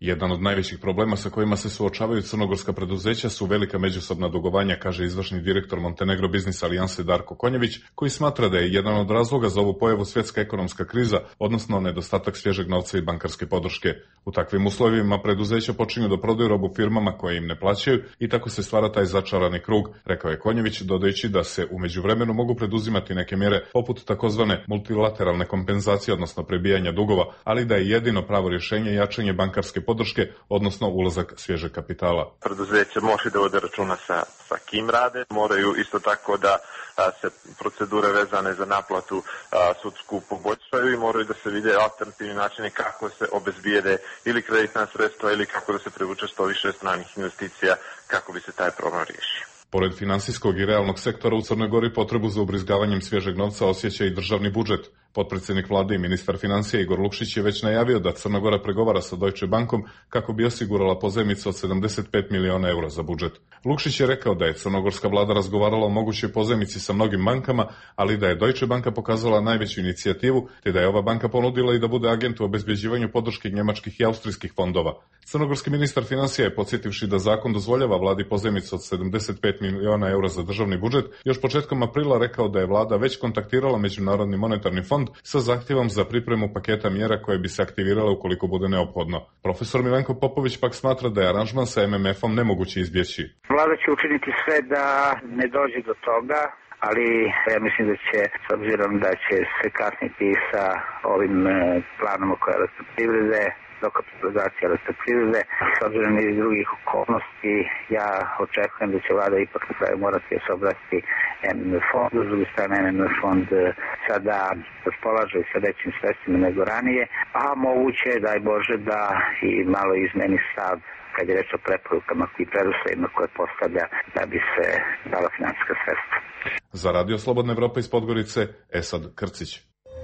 Jedan od najvećih problema sa kojima se suočavaju crnogorska preduzeća su velika međusobna dugovanja, kaže izvršni direktor Montenegro Biznis Alijanse Darko Konjević, koji smatra da je jedan od razloga za ovu pojavu svjetska ekonomska kriza, odnosno nedostatak svježeg novca i bankarske podrške. U takvim uslovima preduzeća počinju da prodaju robu firmama koje im ne plaćaju i tako se stvara taj začarani krug, rekao je Konjević, dodajući da se u međuvremenu mogu preduzimati neke mjere poput takozvane multilateralne kompenzacije, odnosno prebijanja dugova, ali da je jedino pravo rješenje jačanje bankarske podrške, odnosno ulazak svježeg kapitala. Preduzeće može da vode računa sa, sa kim rade, moraju isto tako da a, se procedure vezane za naplatu a, sudsku poboljšaju i moraju da se vide alternativni načini kako se obezbijede ili kreditna sredstva ili kako da se privuče što više stranih investicija kako bi se taj problem riješio. Pored finansijskog i realnog sektora u Crnoj Gori potrebu za ubrizgavanjem svježeg novca osjeća i državni budžet. Potpredsjednik vlade i ministar financija Igor Lukšić je već najavio da Crna Gora pregovara sa Deutsche Bankom kako bi osigurala pozajmicu od sedamdeset pet miliona eura za budžet. Lukšić je rekao da je crnogorska vlada razgovarala o mogućoj pozajmici sa mnogim bankama, ali da je Deutsche Banka pokazala najveću inicijativu, te da je ova banka ponudila i da bude agent u obezbeđivanju podrške njemačkih i austrijskih fondova. Crnogorski ministar financija je, podsjetivši da zakon dozvoljava vladi pozajmicu od sedamdeset pet miliona eura za državni budžet, još početkom aprila rekao da je vlada već kontaktirala Međunarodni monetarni fond sa zahtjevom za pripremu paketa mjera koje bi se aktivirale ukoliko bude neophodno. Profesor Milenko Popović pak smatra da je aranžman sa em em efom nemoguće izbjeći. Vlada će učiniti sve da ne dođe do toga, ali ja mislim da će, s obzirom da će se kasniti sa ovim planom oko elektroprivrede, dokapitalizacija elektroprivrede, s obzirom iz drugih okolnosti, ja očekujem da će vlada ipak na kraju morati se obratiti em em ef fondu. S druge strane, em em ef fond sada raspolaže sa većim sredstvima nego ranije, a moguće je, daj Bože, da i malo izmeni stav kad je reč o preporukama i preduslovima koje postavlja da bi se dala finansijska sredstva. Za Radio Slobodna Evropa iz Podgorice, Esad Krcić.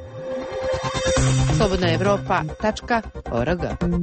slobodna evropa tačka org.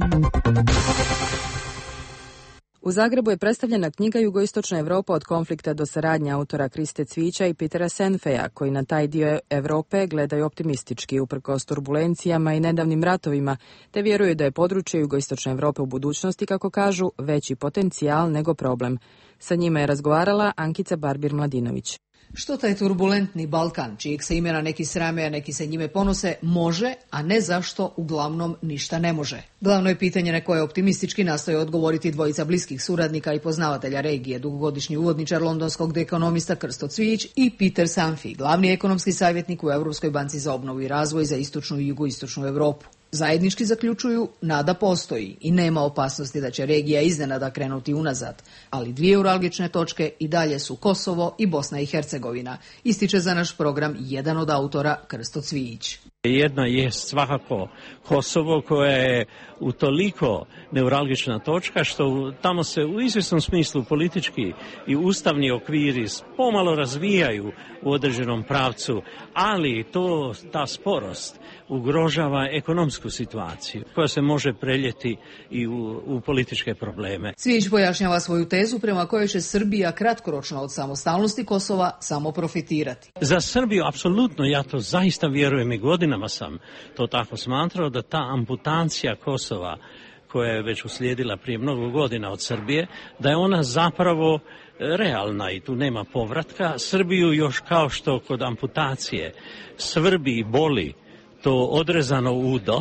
U Zagrebu je predstavljena knjiga Jugoistočna Evropa od konflikta do saradnje autora Kriste Cvića i Petera Senfeja, koji na taj dio Europe gledaju optimistički uprkos turbulencijama i nedavnim ratovima, te vjeruju da je područje Jugoistočne Evrope u budućnosti, kako kažu, veći potencijal nego problem. Sa njima je razgovarala Ankica Barbir-Mladinović. Što taj turbulentni Balkan, čijeg se imena neki srame, a neki se njime ponose, može, a ne zašto uglavnom ništa ne može? Glavno je pitanje na koje optimistički nastoje odgovoriti dvojica bliskih suradnika i poznavatelja regije, dugogodišnji uvodničar londonskog deekonomista Krsto Cvijić i Peter Sanfi, glavni ekonomski savjetnik u Europskoj banci za obnovu i razvoj za istočnu i jugoistočnu Europu. Zajednički zaključuju, nada postoji i nema opasnosti da će regija iznenada krenuti unazad, ali dvije uralgične točke i dalje su Kosovo i Bosna i Hercegovina, ističe za naš program jedan od autora Krsto Cvijić. Jedna je svakako Kosovo, koja je u toliko neuralgična točka što tamo se u izvjesnom smislu politički i ustavni okviri pomalo razvijaju u određenom pravcu, ali to, ta sporost ugrožava ekonomsku situaciju koja se može preljeti i u, u političke probleme. Cvijić pojašnjava svoju tezu prema kojoj će Srbija kratkoročno od samostalnosti Kosova samo profitirati. Za Srbiju apsolutno, ja to zaista vjerujem i godinama sam to tako smatrao, da ta amputacija Kosova koja je već uslijedila prije mnogo godina od Srbije, da je ona zapravo realna i tu nema povratka. Srbiju još kao što kod amputacije svrbi i boli to odrezano udo,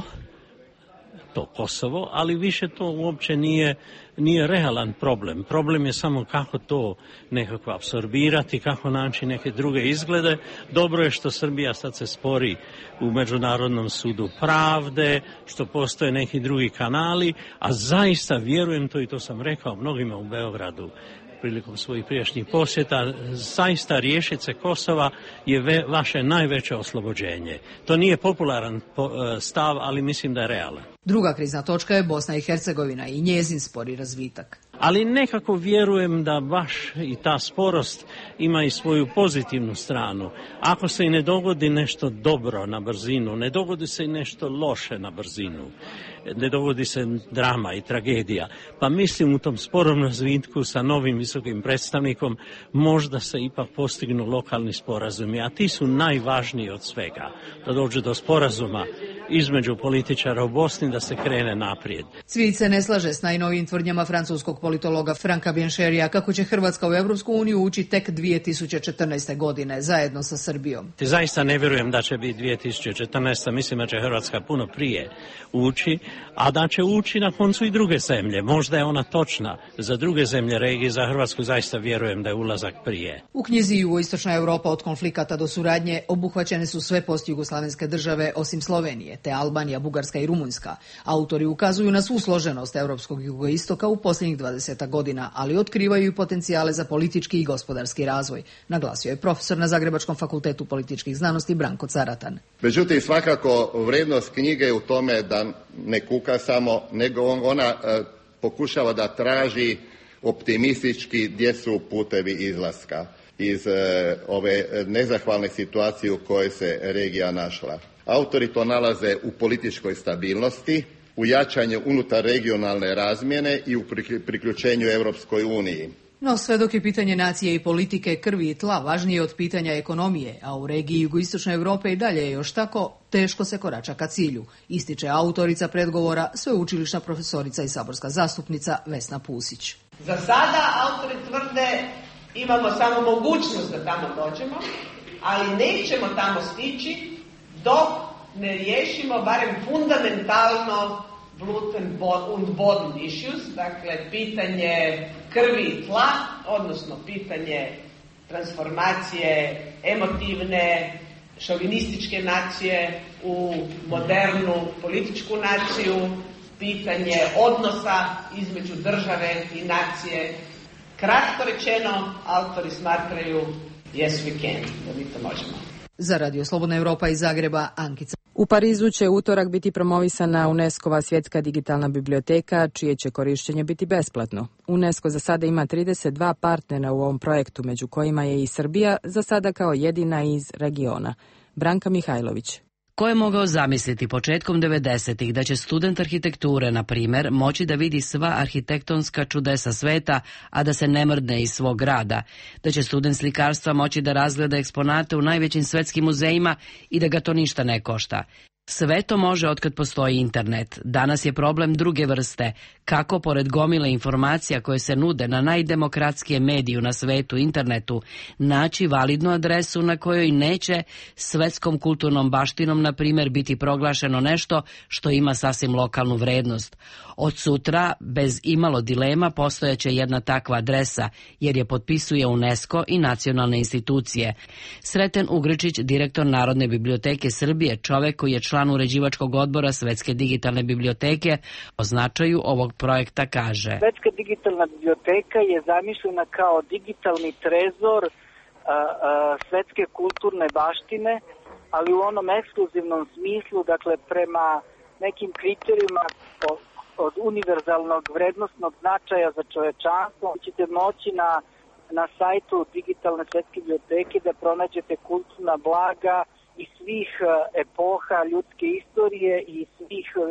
to Kosovo, ali više to uopće nije, nije realan problem. Problem je samo kako to nekako apsorbirati, kako naći neke druge izglede. Dobro je što Srbija sad se spori u Međunarodnom sudu pravde, što postoje neki drugi kanali, a zaista vjerujem to i to sam rekao mnogima u Beogradu prilikom svojih prijašnjih posjeta, zaista riješit se Kosova je ve, vaše najveće oslobođenje. To nije popularan po, stav, ali mislim da je realan. Druga krizna točka je Bosna i Hercegovina i njezin spori razvitak. Ali nekako vjerujem da baš i ta sporost ima i svoju pozitivnu stranu. Ako se i ne dogodi nešto dobro na brzinu, ne dogodi se i nešto loše na brzinu, ne dogodi se drama i tragedija, pa mislim u tom sporom razvitku sa novim visokim predstavnikom možda se ipak postignu lokalni sporazumi, a ti su najvažniji od svega. Da dođe do sporazuma između političara u Bosni da se krene naprijed. Cvijić se ne slaže s najnovijim tvrdnjama francuskog politologa Franka Biencherija kako će Hrvatska u Europsku uniju ući tek dvije tisuće četrnaeste. godine zajedno sa Srbijom. Ti zaista ne vjerujem da će biti dvije tisuće četrnaeste. Mislim da će Hrvatska puno prije ući, a da će ući na koncu i druge zemlje. Možda je ona točna za druge zemlje regije, za Hrvatsku zaista vjerujem da je ulazak prije. U knjizi Jugoistočna Europa od konflikata do suradnje obuhvaćene su sve postjugoslavenske države osim Slovenije, te Albanija, Bugarska i Rumunjska. Autori ukazuju na svu složenost europskog jugoistoka u posljednjih dvadeset godina, ali otkrivaju i potencijale za politički i gospodarski razvoj, naglasio je profesor na Zagrebačkom fakultetu političkih znanosti Branko Caratan. Međutim, svakako vrijednost knjige je u tome da ne kuka samo, nego ona e, pokušava da traži optimistički gdje su putevi izlaska iz e, ove nezahvalne situacije u kojoj se regija našla. Autori to nalaze u političkoj stabilnosti, u jačanju unutar regionalne razmjene i u priključenju Europskoj uniji. No sve dok je pitanje nacije i politike, krvi i tla važnije od pitanja ekonomije, a u regiji jugoistočne Europe i dalje je još tako, teško se korača ka cilju, ističe autorica predgovora, sveučilišna profesorica i saborska zastupnica Vesna Pusić. Za sada autori tvrde imamo samo mogućnost da tamo dođemo, ali nećemo tamo stići dok ne riješimo barem fundamentalno Blut und Boden issues, dakle pitanje krvi i tla, odnosno pitanje transformacije emotivne, šovinističke nacije u modernu političku naciju, pitanje odnosa između države i nacije. Kratko rečeno, autori smatraju yes we can, da mi to možemo. Za Radio Slobodna Europa iz Zagreba, Ankica. U Parizu će utorak biti promovisana UNESCO-va svjetska digitalna biblioteka, čije će korištenje biti besplatno. UNESCO za sada ima trideset dva partnera u ovom projektu, među kojima je i Srbija, za sada kao jedina iz regiona. Branka Mihajlović. Ko je mogao zamisliti početkom devedesetih da će student arhitekture, na primjer, moći da vidi sva arhitektonska čudesa sveta, a da se ne mrdne iz svog grada, da će student slikarstva moći da razgleda eksponate u najvećim svetskim muzejima i da ga to ništa ne košta. Sve to može otkad postoji internet. Danas je problem druge vrste. Kako, pored gomile informacija koje se nude na najdemokratskije mediju na svetu, internetu, naći validnu adresu na kojoj neće svetskom kulturnom baštinom, na primjer, biti proglašeno nešto što ima sasvim lokalnu vrednost. Od sutra, bez imalo dilema, postojaće jedna takva adresa, jer je potpisuje UNESCO i nacionalne institucije. Sreten Ugričić, direktor Narodne biblioteke Srbije, čovek koji je član uređivačkog odbora Svetske digitalne biblioteke, o značaju ovog projekta kaže: Svetska digitalna biblioteka je zamišljena kao digitalni trezor a, a, svetske kulturne baštine, ali u onom ekskluzivnom smislu, dakle prema nekim kriterijima od univerzalnog vrednostnog značaja za čovečanstvo. Ćete moći na, na sajtu digitalne svetske biblioteke da pronađete kulturna blaga iz svih epoha ljudske istorije i svih uh,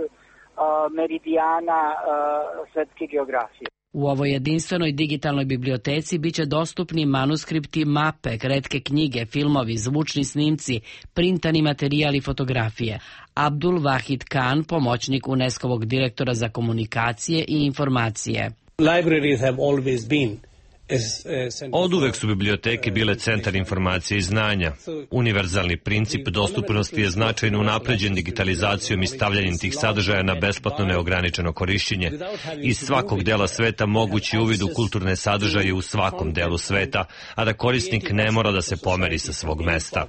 meridijana uh, svetske geografije. U ovoj jedinstvenoj digitalnoj biblioteci biće dostupni manuskripti, mape, kretke knjige, filmovi, zvučni snimci, printani materijali, fotografije. Abdul Wahid Khan, pomoćnik UNESCO-vog direktora za komunikacije i informacije. Libraries have always been Oduvek su biblioteke bile centar informacije i znanja. Univerzalni princip dostupnosti je značajno unapređen digitalizacijom i stavljanjem tih sadržaja na besplatno neograničeno korišćenje. Iz svakog dela sveta mogući uvid u kulturne sadržaje u svakom delu sveta, a da korisnik ne mora da se pomeri sa svog mesta.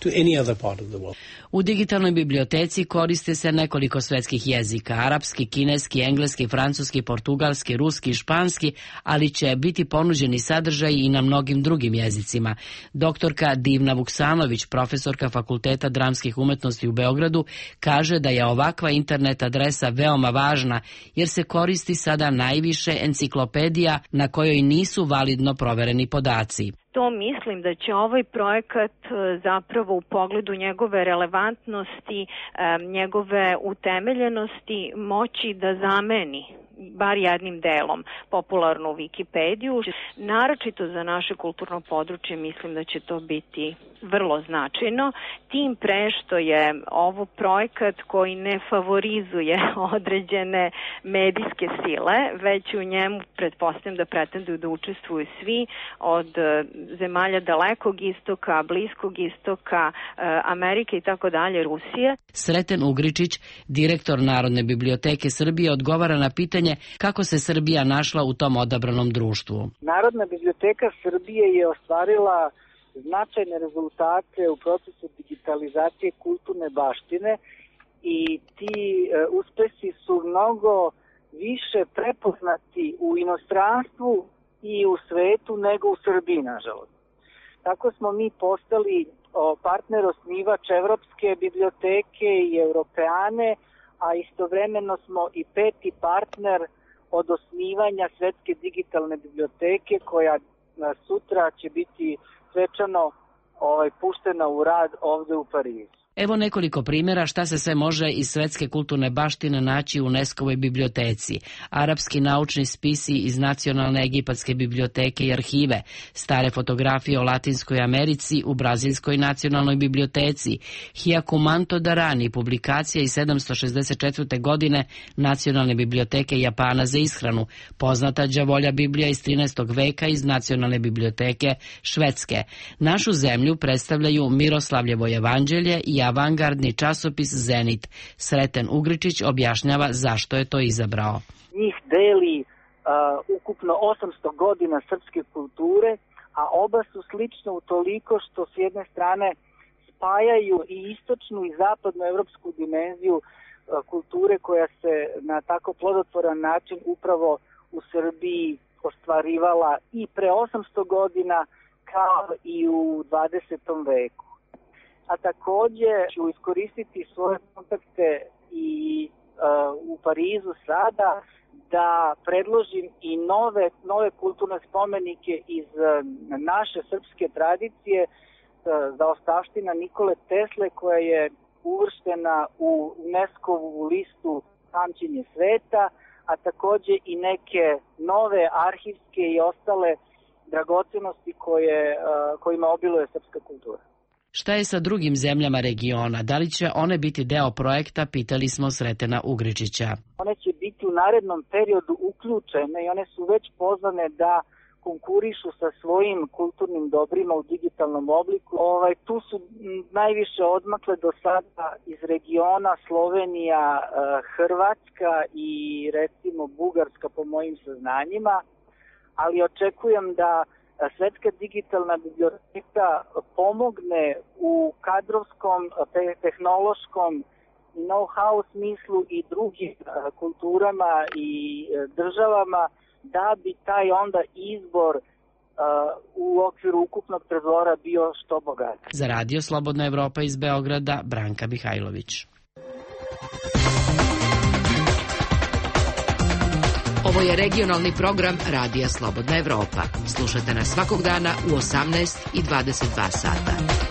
U digitalnoj biblioteci koriste se nekoliko svetskih jezika: arapski, kineski, engleski, francuski, portugalski, ruski i španski, ali će biti ponuđeni sadržaji i na mnogim drugim jezicima. Doktorka Divna Vuksanović, profesorka Fakulteta dramskih umetnosti u Beogradu, kaže da je ovakva internet adresa veoma važna, jer se koristi sada najviše enciklopedija na kojoj nisu validno provereni podaci. To mislim da će ovaj projekat zapravo u pogledu njegove relevantnosti, njegove utemeljenosti moći da zameni bar jednim delom popularnu Wikipediju. Naročito za naše kulturno područje mislim da će to biti vrlo značajno, tim pre što je ovo projekat koji ne favorizuje određene medijske sile, već u njemu pretpostavljam da pretenduju da učestvuju svi od zemalja dalekog istoka, bliskog istoka, Amerike i tako dalje, Rusije. Sreten Ugričić, direktor Narodne biblioteke Srbije, odgovara na pitanje kako se Srbija našla u tom odabranom društvu. Narodna biblioteka Srbije je ostvarila značajne rezultate u procesu digitalizacije kulturne baštine i ti e, uspesi su mnogo više prepoznati u inostranstvu i u svetu nego u Srbiji, nažalost. Tako smo mi postali o, partner osnivač Evropske biblioteke i Europeane, a istovremeno smo i peti partner od osnivanja Svetske digitalne biblioteke koja sutra će biti svečano ovaj, puštena u rad ovde u Parizu. Evo nekoliko primjera šta se sve može iz svetske kulturne baštine naći u UNESCO-voj biblioteci. Arapski naučni spisi iz Nacionalne egipatske biblioteke i arhive, stare fotografije o Latinskoj Americi u Brazilskoj nacionalnoj biblioteci, Hyakumanto Darani, publikacija iz sedamsto šezdeset četvrte. godine Nacionalne biblioteke Japana za ishranu, poznata đavolja Biblija iz trinaestog veka iz Nacionalne biblioteke Švedske. Našu zemlju predstavljaju Miroslavljevo evanđelje i avangardni časopis Zenit. Sreten Ugričić objašnjava zašto je to izabrao. Njih deli uh, ukupno osamsto godina srpske kulture, a oba su slične u toliko što s jedne strane spajaju i istočnu i zapadnu evropsku dimenziju uh, kulture koja se na tako plodotvoran način upravo u Srbiji ostvarivala i pre osamsto godina kao i u dvadesetom veku. A takođe ću iskoristiti svoje kontakte i uh, u Parizu sada da predložim i nove, nove kulturne spomenike iz uh, naše srpske tradicije, uh, zaostavština Nikole Tesle koja je uvrštena u UNESCO-vu listu pamćenje sveta, a takođe i neke nove arhivske i ostale dragocenosti koje, uh, kojima obiluje srpska kultura. Šta je sa drugim zemljama regiona? Da li će one biti deo projekta, pitali smo Sretena Ugričića. One će biti u narednom periodu uključene i one su već pozvane da konkurišu sa svojim kulturnim dobrima u digitalnom obliku. Ovaj, tu su najviše odmakle do sada iz regiona Slovenija, Hrvatska i recimo Bugarska po mojim saznanjima, ali očekujem da Svetska digitalna biblioteka pomogne u kadrovskom, tehnološkom i know-how smislu i drugim kulturama i državama da bi taj onda izbor u okviru ukupnog trezora bio što bogatiji. Za Radio Slobodna Evropa iz Beograda, Branka Mihajlović. Ovo je regionalni program Radija Slobodna Evropa. Slušate nas svakog dana u osamnaest i dvadeset dva sata.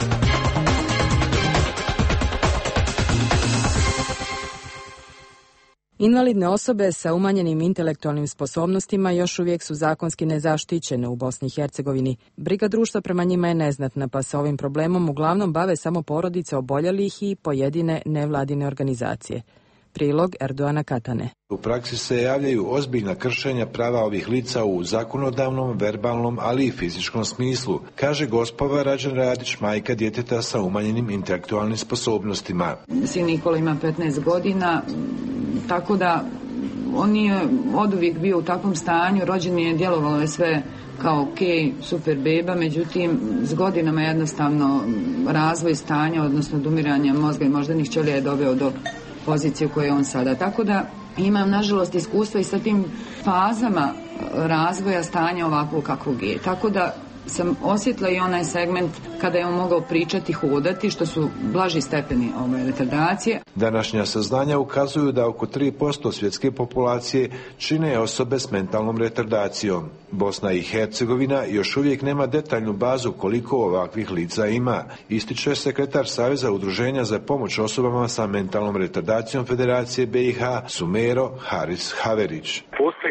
Invalidne osobe sa umanjenim intelektualnim sposobnostima još uvijek su zakonski nezaštićene u Bosni i Hercegovini. Briga društva prema njima je neznatna, pa se ovim problemom uglavnom bave samo porodice oboljelih i pojedine nevladine organizacije. Prilog Erdoana Katane. U praksi se javljaju ozbiljna kršenja prava ovih lica u zakonodavnom, verbalnom, ali i fizičkom smislu, kaže gospođa Rađan Radić, majka djeteta sa umanjenim intelektualnim sposobnostima. Sin Nikola ima petnaest godina, tako da on nije oduvijek bio u takvom stanju, rođen je, djelovalo je sve kao ok, super beba, međutim s godinama jednostavno razvoj stanja, odnosno odumiranja mozga i moždanih ćelija je doveo do pozicije koje je on sada. Tako da imam nažalost iskustva i sa tim fazama razvoja stanja ovako kakvog je. Tako da sam osjetila i onaj segment kada je on mogao pričati, hodati, što su blaži stepeni ove retardacije. Današnja saznanja ukazuju da oko tri posto svjetske populacije čine osobe s mentalnom retardacijom. Bosna i Hercegovina još uvijek nema detaljnu bazu koliko ovakvih lica ima, ističe sekretar Saveza udruženja za pomoć osobama sa mentalnom retardacijom Federacije B i H Sumero Haris Haverić. Postoje okvir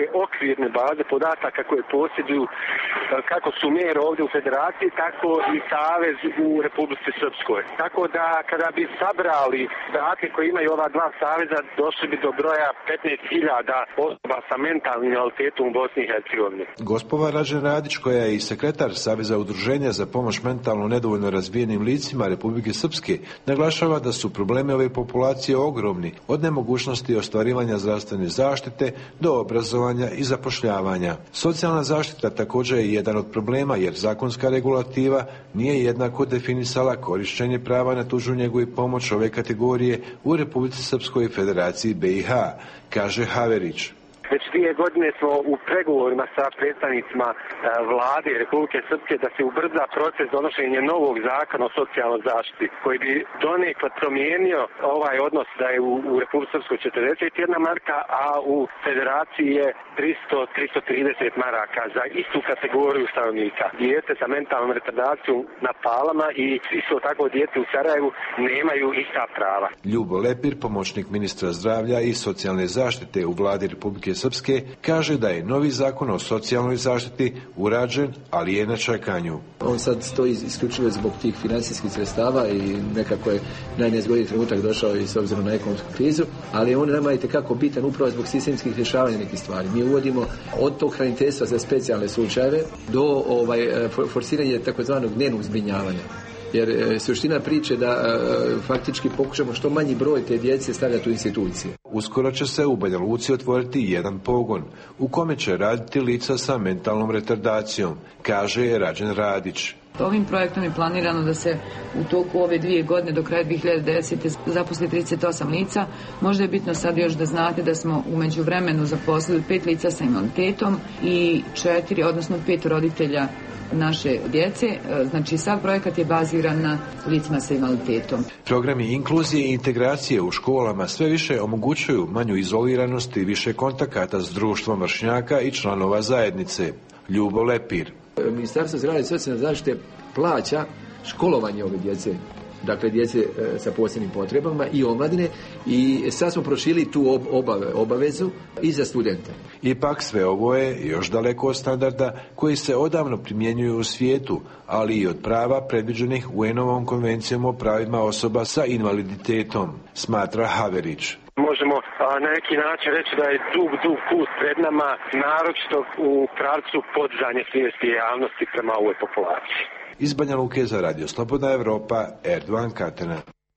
okvirne baze podataka koje posjeduju kako su mer ovdje u Federaciji, tako i Savez u Republici Srpskoj. Tako da kada bi sabrali podatke koje imaju ova dva saveza, došli bi do broja petnaest hiljada osoba sa mentalnim invaliditetom u Bosni i Hercegovini. Gospova Rađen Radić, koja je i sekretar Saveza udruženja za pomoć mentalno nedovoljno razvijenim licima Republike Srpske, naglašava da su problemi ove populacije ogromni, od nemogućnosti ostvarivanja zdravstvene zaštite do obrazovanja i zapošljavanja. Socijalna zaštita također je jedan od problema, jer zakonska regulativa nije jednako definisala korištenje prava na tuđu njegu i pomoć ove kategorije u Republici Srpskoj i Federaciji B i H, kaže Haverić. Već dvije godine smo u pregovorima sa predstavnicima vlade Republike Srpske da se ubrza proces donošenja novog zakona o socijalnoj zaštiti, koji bi donekle promijenio ovaj odnos da je u, u Republike Srpskoj četrdeset jedna marka, a u Federaciji je tristo do tristo trideset maraka za istu kategoriju stanovnika. Dijete sa mentalnom retardacijom na Palama i isto tako dijete u Sarajevu nemaju ista prava. Ljubo Lepir, pomoćnik ministra zdravlja i socijalne zaštite u vladi Republike Srpske, kaže da je novi zakon o socijalnoj zaštiti urađen, ali je na čekanju. On sad stoji isključivo zbog tih financijskih sredstava i nekako je najnezgodniji trenutak došao i s obzirom na ekonomsku krizu, ali on nama je itekako bitan upravo zbog sistemskih rješavanja nekih stvari. Mi uvodimo od tog hraniteljstva za specijalne slučajeve do ovaj, forsiranja takozvanog dnevnog zbrinjavanja. Jer e, suština priče da e, faktički pokušamo što manji broj te djece stavljati u institucije. Uskoro će se u Banja Luci otvoriti jedan pogon u kome će raditi lica sa mentalnom retardacijom, kaže Rađen Radić. Ovim projektom je planirano da se u toku ove dvije godine do kraja dvije hiljade desete. zaposli trideset osam lica. Možda je bitno sad još da znate da smo u međuvremenu zaposlili pet lica sa invaliditetom i četiri, odnosno pet roditelja naše djece. Znači, sav projekat je baziran na licima sa invaliditetom. Programi inkluzije i integracije u školama sve više omogućuju manju izoliranost i više kontakata s društvom vršnjaka i članova zajednice. Ljubo Lepir. Ministarstvo zdravlja i socijalne zaštite plaća školovanje ove djece, dakle djece e, sa posebnim potrebama i omladine, i sad smo prošili tu obave, obavezu i za studente. Ipak sve ovo je još daleko od standarda koji se odavno primjenjuju u svijetu, ali i od prava predviđenih U N-ovom konvencijom o pravima osoba sa invaliditetom, smatra Haverić. Možemo a, na neki način reći da je dug, dug put pred nama, naročito u pravcu podizanja svijesti javnosti prema ovoj populaciji. Iz Banja Luke za Radio Slobodna Evropa, Erdovan Katena.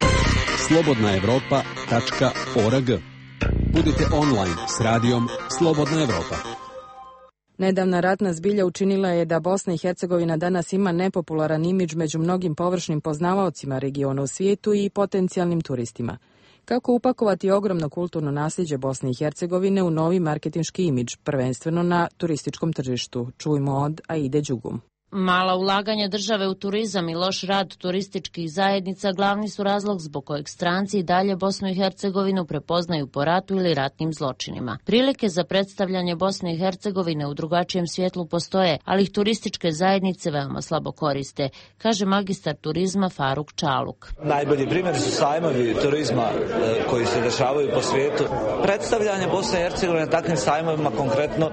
slobodna evropa tačka org. Budite online s radijom Slobodna Evropa. Nedavna ratna zbilja učinila je da Bosna i Hercegovina danas ima nepopularan imidž među mnogim površnim poznavaocima regiona u svijetu i potencijalnim turistima. Kako upakovati ogromno kulturno nasljeđe Bosne i Hercegovine u novi marketinški imidž, prvenstveno na turističkom tržištu? Čujmo od Aide Đugum. Mala ulaganja države u turizam i loš rad turističkih zajednica glavni su razlog zbog kojeg stranci i dalje Bosnu i Hercegovinu prepoznaju po ratu ili ratnim zločinima. Prilike za predstavljanje Bosne i Hercegovine u drugačijem svjetlu postoje, ali ih turističke zajednice veoma slabo koriste, kaže magistar turizma Faruk Čaluk. Najbolji primjer su sajmovi turizma koji se dešavaju po svijetu. Predstavljanje Bosne i Hercegovine na takvim sajmovima konkretno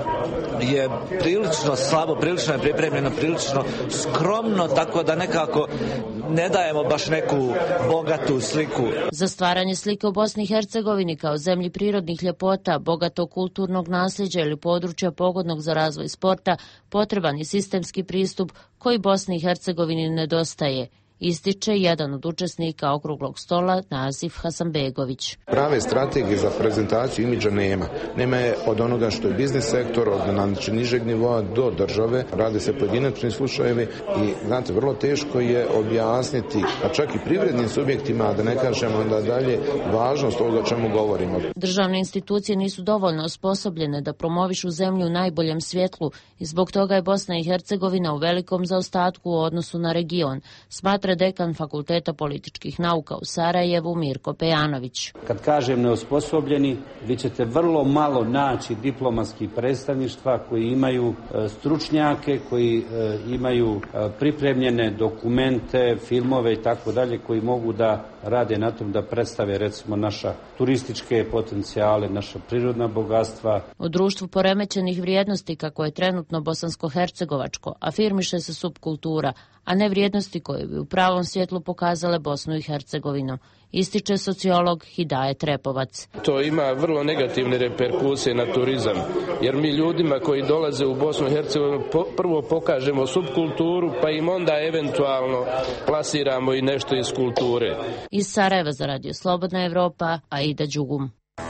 je prilično slabo, prilično je pripremljeno, prilično skromno, tako da nekako ne dajemo baš neku bogatu sliku. Za stvaranje slike o Bosni i Hercegovini kao zemlji prirodnih ljepota, bogatog kulturnog nasljeđa ili područja pogodnog za razvoj sporta, potreban je sistemski pristup koji Bosni i Hercegovini nedostaje, ističe jedan od učesnika okruglog stola Nazif Hasanbegović. Prave strategije za prezentaciju imidža nema. Nema je od onoga što je biznis sektor, od znači, nižeg nivoa do države. Rade se pojedinačni slučajevi i, znate, vrlo teško je objasniti, a čak i privrednim subjektima, da ne kažemo onda dalje, važnost ovoga o čemu govorimo. Državne institucije nisu dovoljno osposobljene da promovišu zemlju u najboljem svjetlu i zbog toga je Bosna i Hercegovina u velikom zaostatku u odnosu na region, smatra smatra dekan Fakulteta političkih nauka u Sarajevu Mirko Pejanović. Kad kažem neosposobljeni, vi ćete vrlo malo naći diplomatskih predstavništva koji imaju stručnjake, koji imaju pripremljene dokumente, filmove i tako dalje, koji mogu da rade na tom da predstave recimo naša turističke potencijale, naša prirodna bogatstva. U društvu poremećenih vrijednosti kako je trenutno bosansko-hercegovačko afirmiše se subkultura, a ne vrijednosti koje bi u pravom svjetlu pokazale Bosnu i Hercegovinu, ističe sociolog Hidajet Repovac. To ima vrlo negativne reperkusije na turizam, jer mi ljudima koji dolaze u Bosnu i Hercegovinu prvo pokažemo subkulturu, pa im onda eventualno plasiramo i nešto iz kulture. Iz Sarajeva za Radio Slobodna Evropa, Aida Đugum.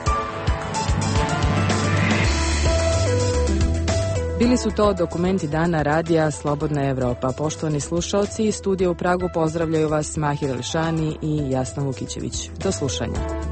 Bili su to dokumenti dana radija Slobodna Evropa. Poštovani slušalci, studije u Pragu pozdravljaju vas Mahir Elšani i Jasna Vukićević. Do slušanja.